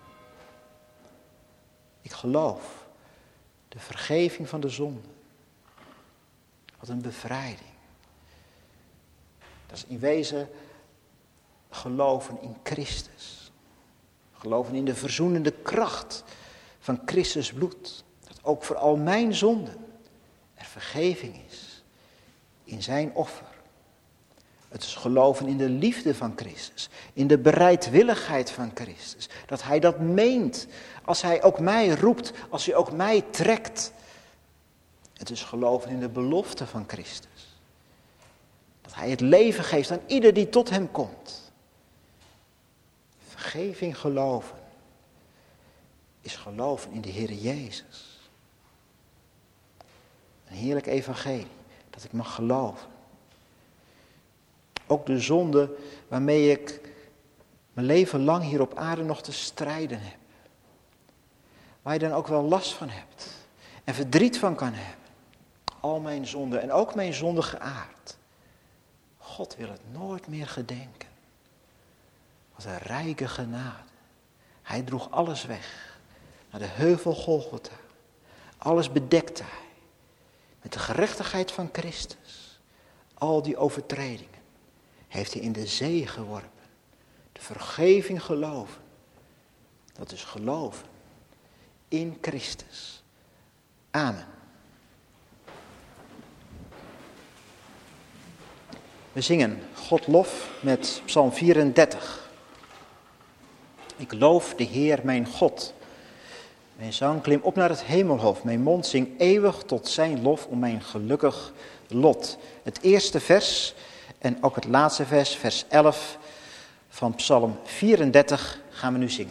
Ik geloof de vergeving van de zonde. Wat een bevrijding. Dat is in wezen geloven in Christus. Geloven in de verzoenende kracht van Christus bloed. Dat ook voor al mijn zonden er vergeving is in zijn offer. Het is geloven in de liefde van Christus. In de bereidwilligheid van Christus. Dat hij dat meent. Als hij ook mij roept. Als hij ook mij trekt. Het is geloven in de belofte van Christus. Dat hij het leven geeft aan ieder die tot hem komt. Vergeving geloven is geloven in de Heer Jezus. Een heerlijk evangelie, dat ik mag geloven. Ook de zonde waarmee ik mijn leven lang hier op aarde nog te strijden heb. Waar je dan ook wel last van hebt en verdriet van kan hebben. Al mijn zonden en ook mijn zondige aard. God wil het nooit meer gedenken. Wat een rijke genade. Hij droeg alles weg. Naar de heuvel Golgotha. Alles bedekte hij. Met de gerechtigheid van Christus. Al die overtredingen heeft hij in de zee geworpen. De vergeving geloven. Dat is geloven in Christus. Amen. We zingen God lof met Psalm 34. Ik loof de Heer mijn God. Mijn zang klim op naar het hemelhof. Mijn mond zingt eeuwig tot zijn lof om mijn gelukkig lot. Het eerste vers en ook het laatste vers, vers 11 van Psalm 34 gaan we nu zingen.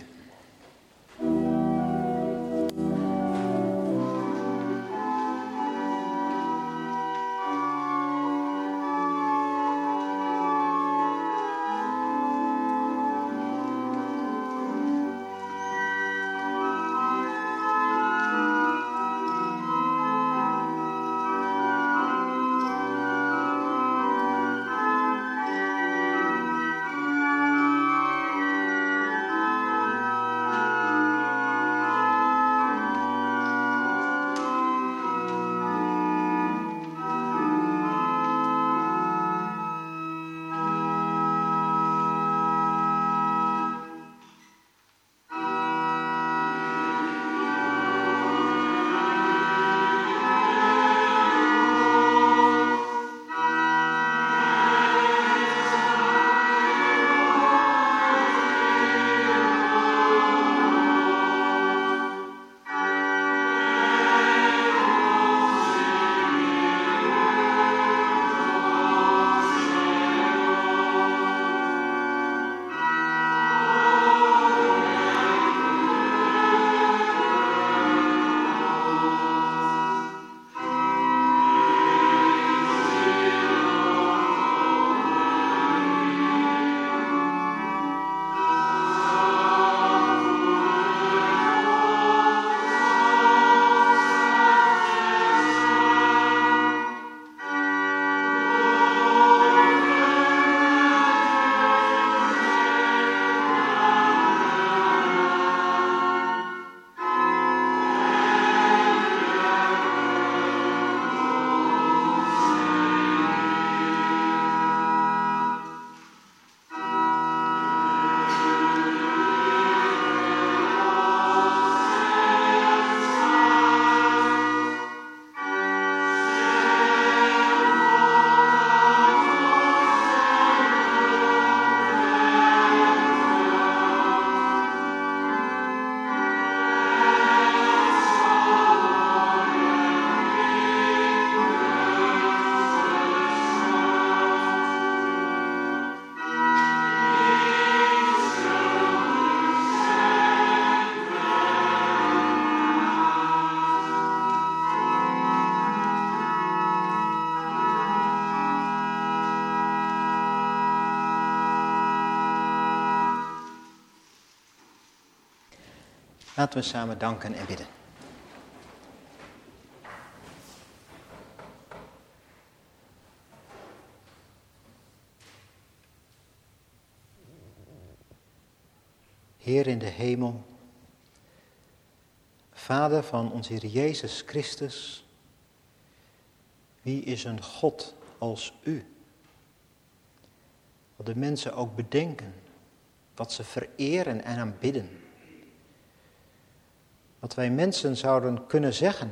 Laten we samen danken en bidden. Heer in de hemel, Vader van onze Heer Jezus Christus, wie is een God als u? Wat de mensen ook bedenken, wat ze vereren en aanbidden. Wat wij mensen zouden kunnen zeggen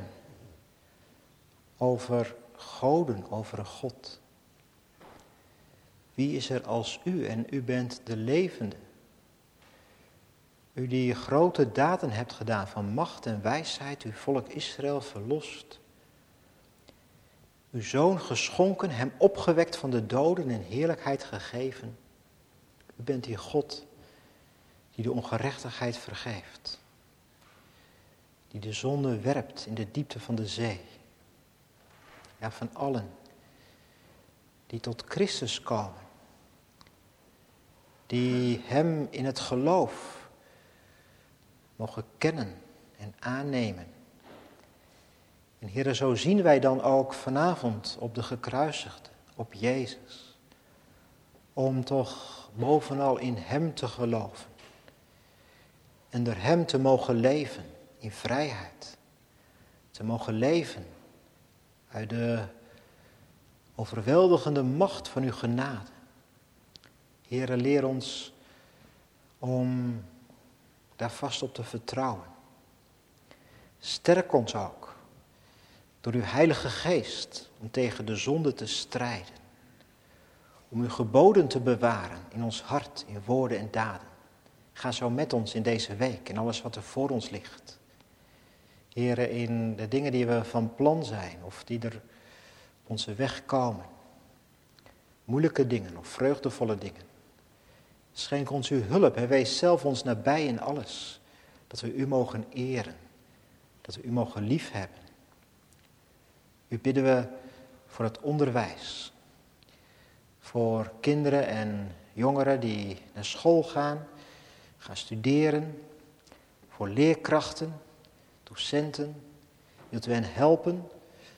over goden, over een God. Wie is er als u en u bent de levende? U die grote daden hebt gedaan van macht en wijsheid, uw volk Israël verlost. Uw zoon geschonken, hem opgewekt van de doden en heerlijkheid gegeven. U bent die God die de ongerechtigheid vergeeft. Die de zonde werpt in de diepte van de zee. Ja, van allen die tot Christus komen. Die hem in het geloof mogen kennen en aannemen. En Heere, zo zien wij dan ook vanavond op de gekruisigde, op Jezus. Om toch bovenal in hem te geloven. En door hem te mogen leven in vrijheid. Te mogen leven uit de overweldigende macht van uw genade. Heere, leer ons om daar vast op te vertrouwen. Sterk ons ook door uw Heilige Geest om tegen de zonde te strijden. Om uw geboden te bewaren in ons hart, in woorden en daden. Ga zo met ons in deze week en alles wat er voor ons ligt. Heere, in de dingen die we van plan zijn of die er op onze weg komen. Moeilijke dingen of vreugdevolle dingen. Schenk ons uw hulp en wees zelf ons nabij in alles. Dat we u mogen eren. Dat we u mogen liefhebben. U bidden we voor het onderwijs. Voor kinderen en jongeren die naar school gaan studeren. Voor leerkrachten, docenten. Wilt u hen helpen,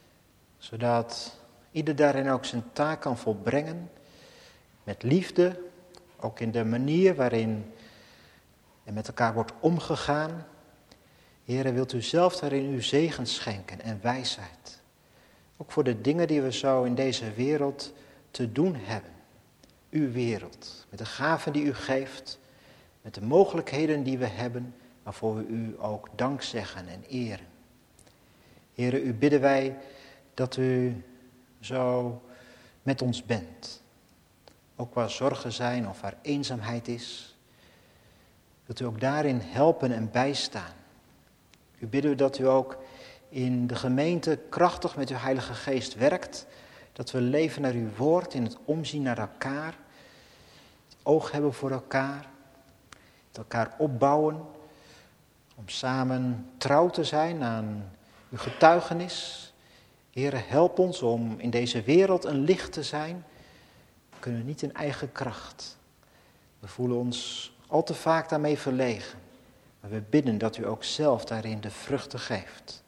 zodat ieder daarin ook zijn taak kan volbrengen. Met liefde. Ook in de manier waarin er met elkaar wordt omgegaan. Heere, wilt u zelf daarin uw zegen schenken en wijsheid. Ook voor de dingen die we zo in deze wereld te doen hebben. Uw wereld, met de gaven die u geeft, met de mogelijkheden die we hebben, waarvoor we u ook dank zeggen en eren. Heere, u bidden wij dat u zo met ons bent. Ook waar zorgen zijn of waar eenzaamheid is. Wilt u ook daarin helpen en bijstaan. U bidden dat u ook in de gemeente krachtig met uw Heilige Geest werkt. Dat we leven naar uw woord, in het omzien naar elkaar. Het oog hebben voor elkaar. Het elkaar opbouwen. Om samen trouw te zijn aan uw getuigenis. Heere, help ons om in deze wereld een licht te zijn. We kunnen niet in eigen kracht. We voelen ons al te vaak daarmee verlegen. Maar we bidden dat u ook zelf daarin de vruchten geeft.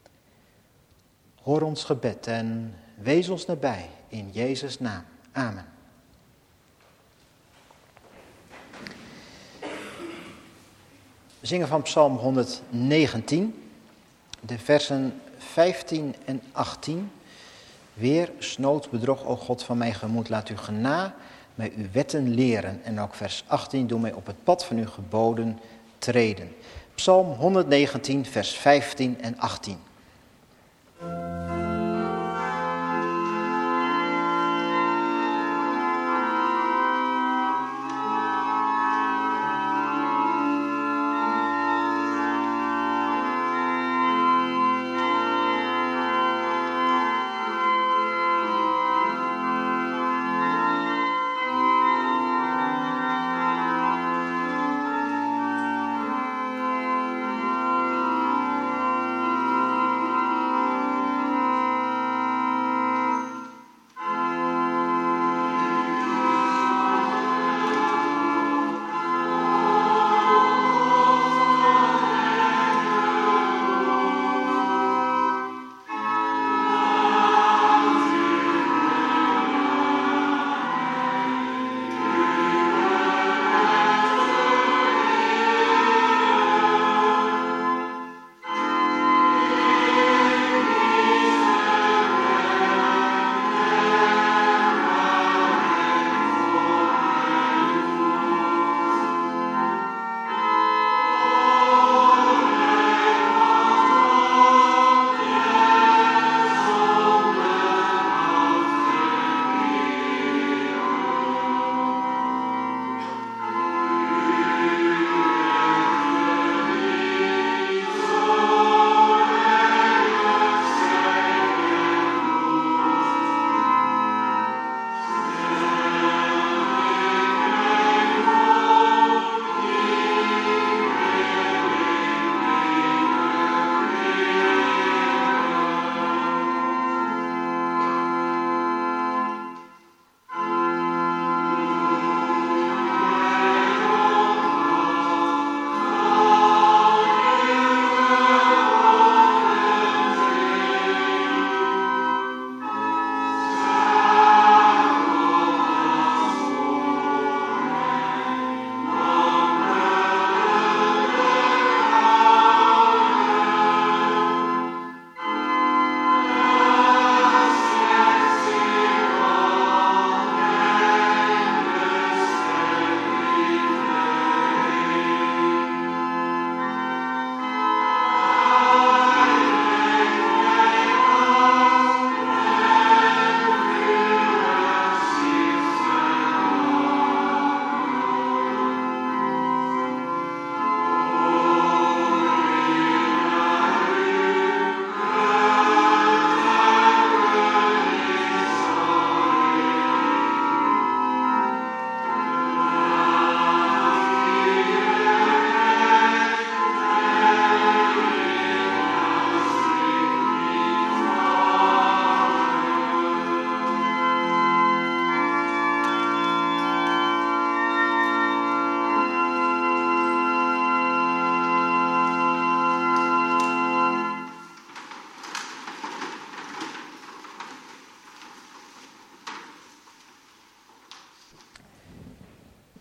Hoor ons gebed en wees ons nabij in Jezus' naam. Amen. We zingen van Psalm 119, de versen 15 en 18. Weer snood bedrog, o God van mijn gemoed, laat u gena mij uw wetten leren. En ook vers 18, doe mij op het pad van uw geboden treden. Psalm 119, vers 15 en 18.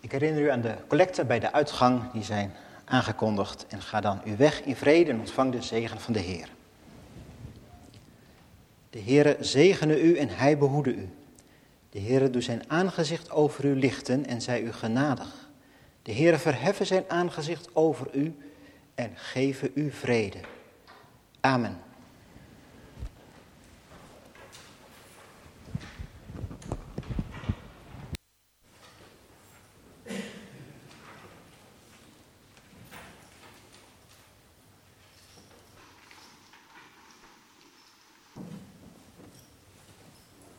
Ik herinner u aan de collecten bij de uitgang, die zijn aangekondigd. En ga dan uw weg in vrede en ontvang de zegen van de Heer. De Heere zegene u en hij behoede u. De Heere doet zijn aangezicht over u lichten en zij u genadig. De Heere verheffen zijn aangezicht over u en geven u vrede. Amen.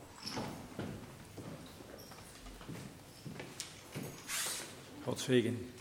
God zegen.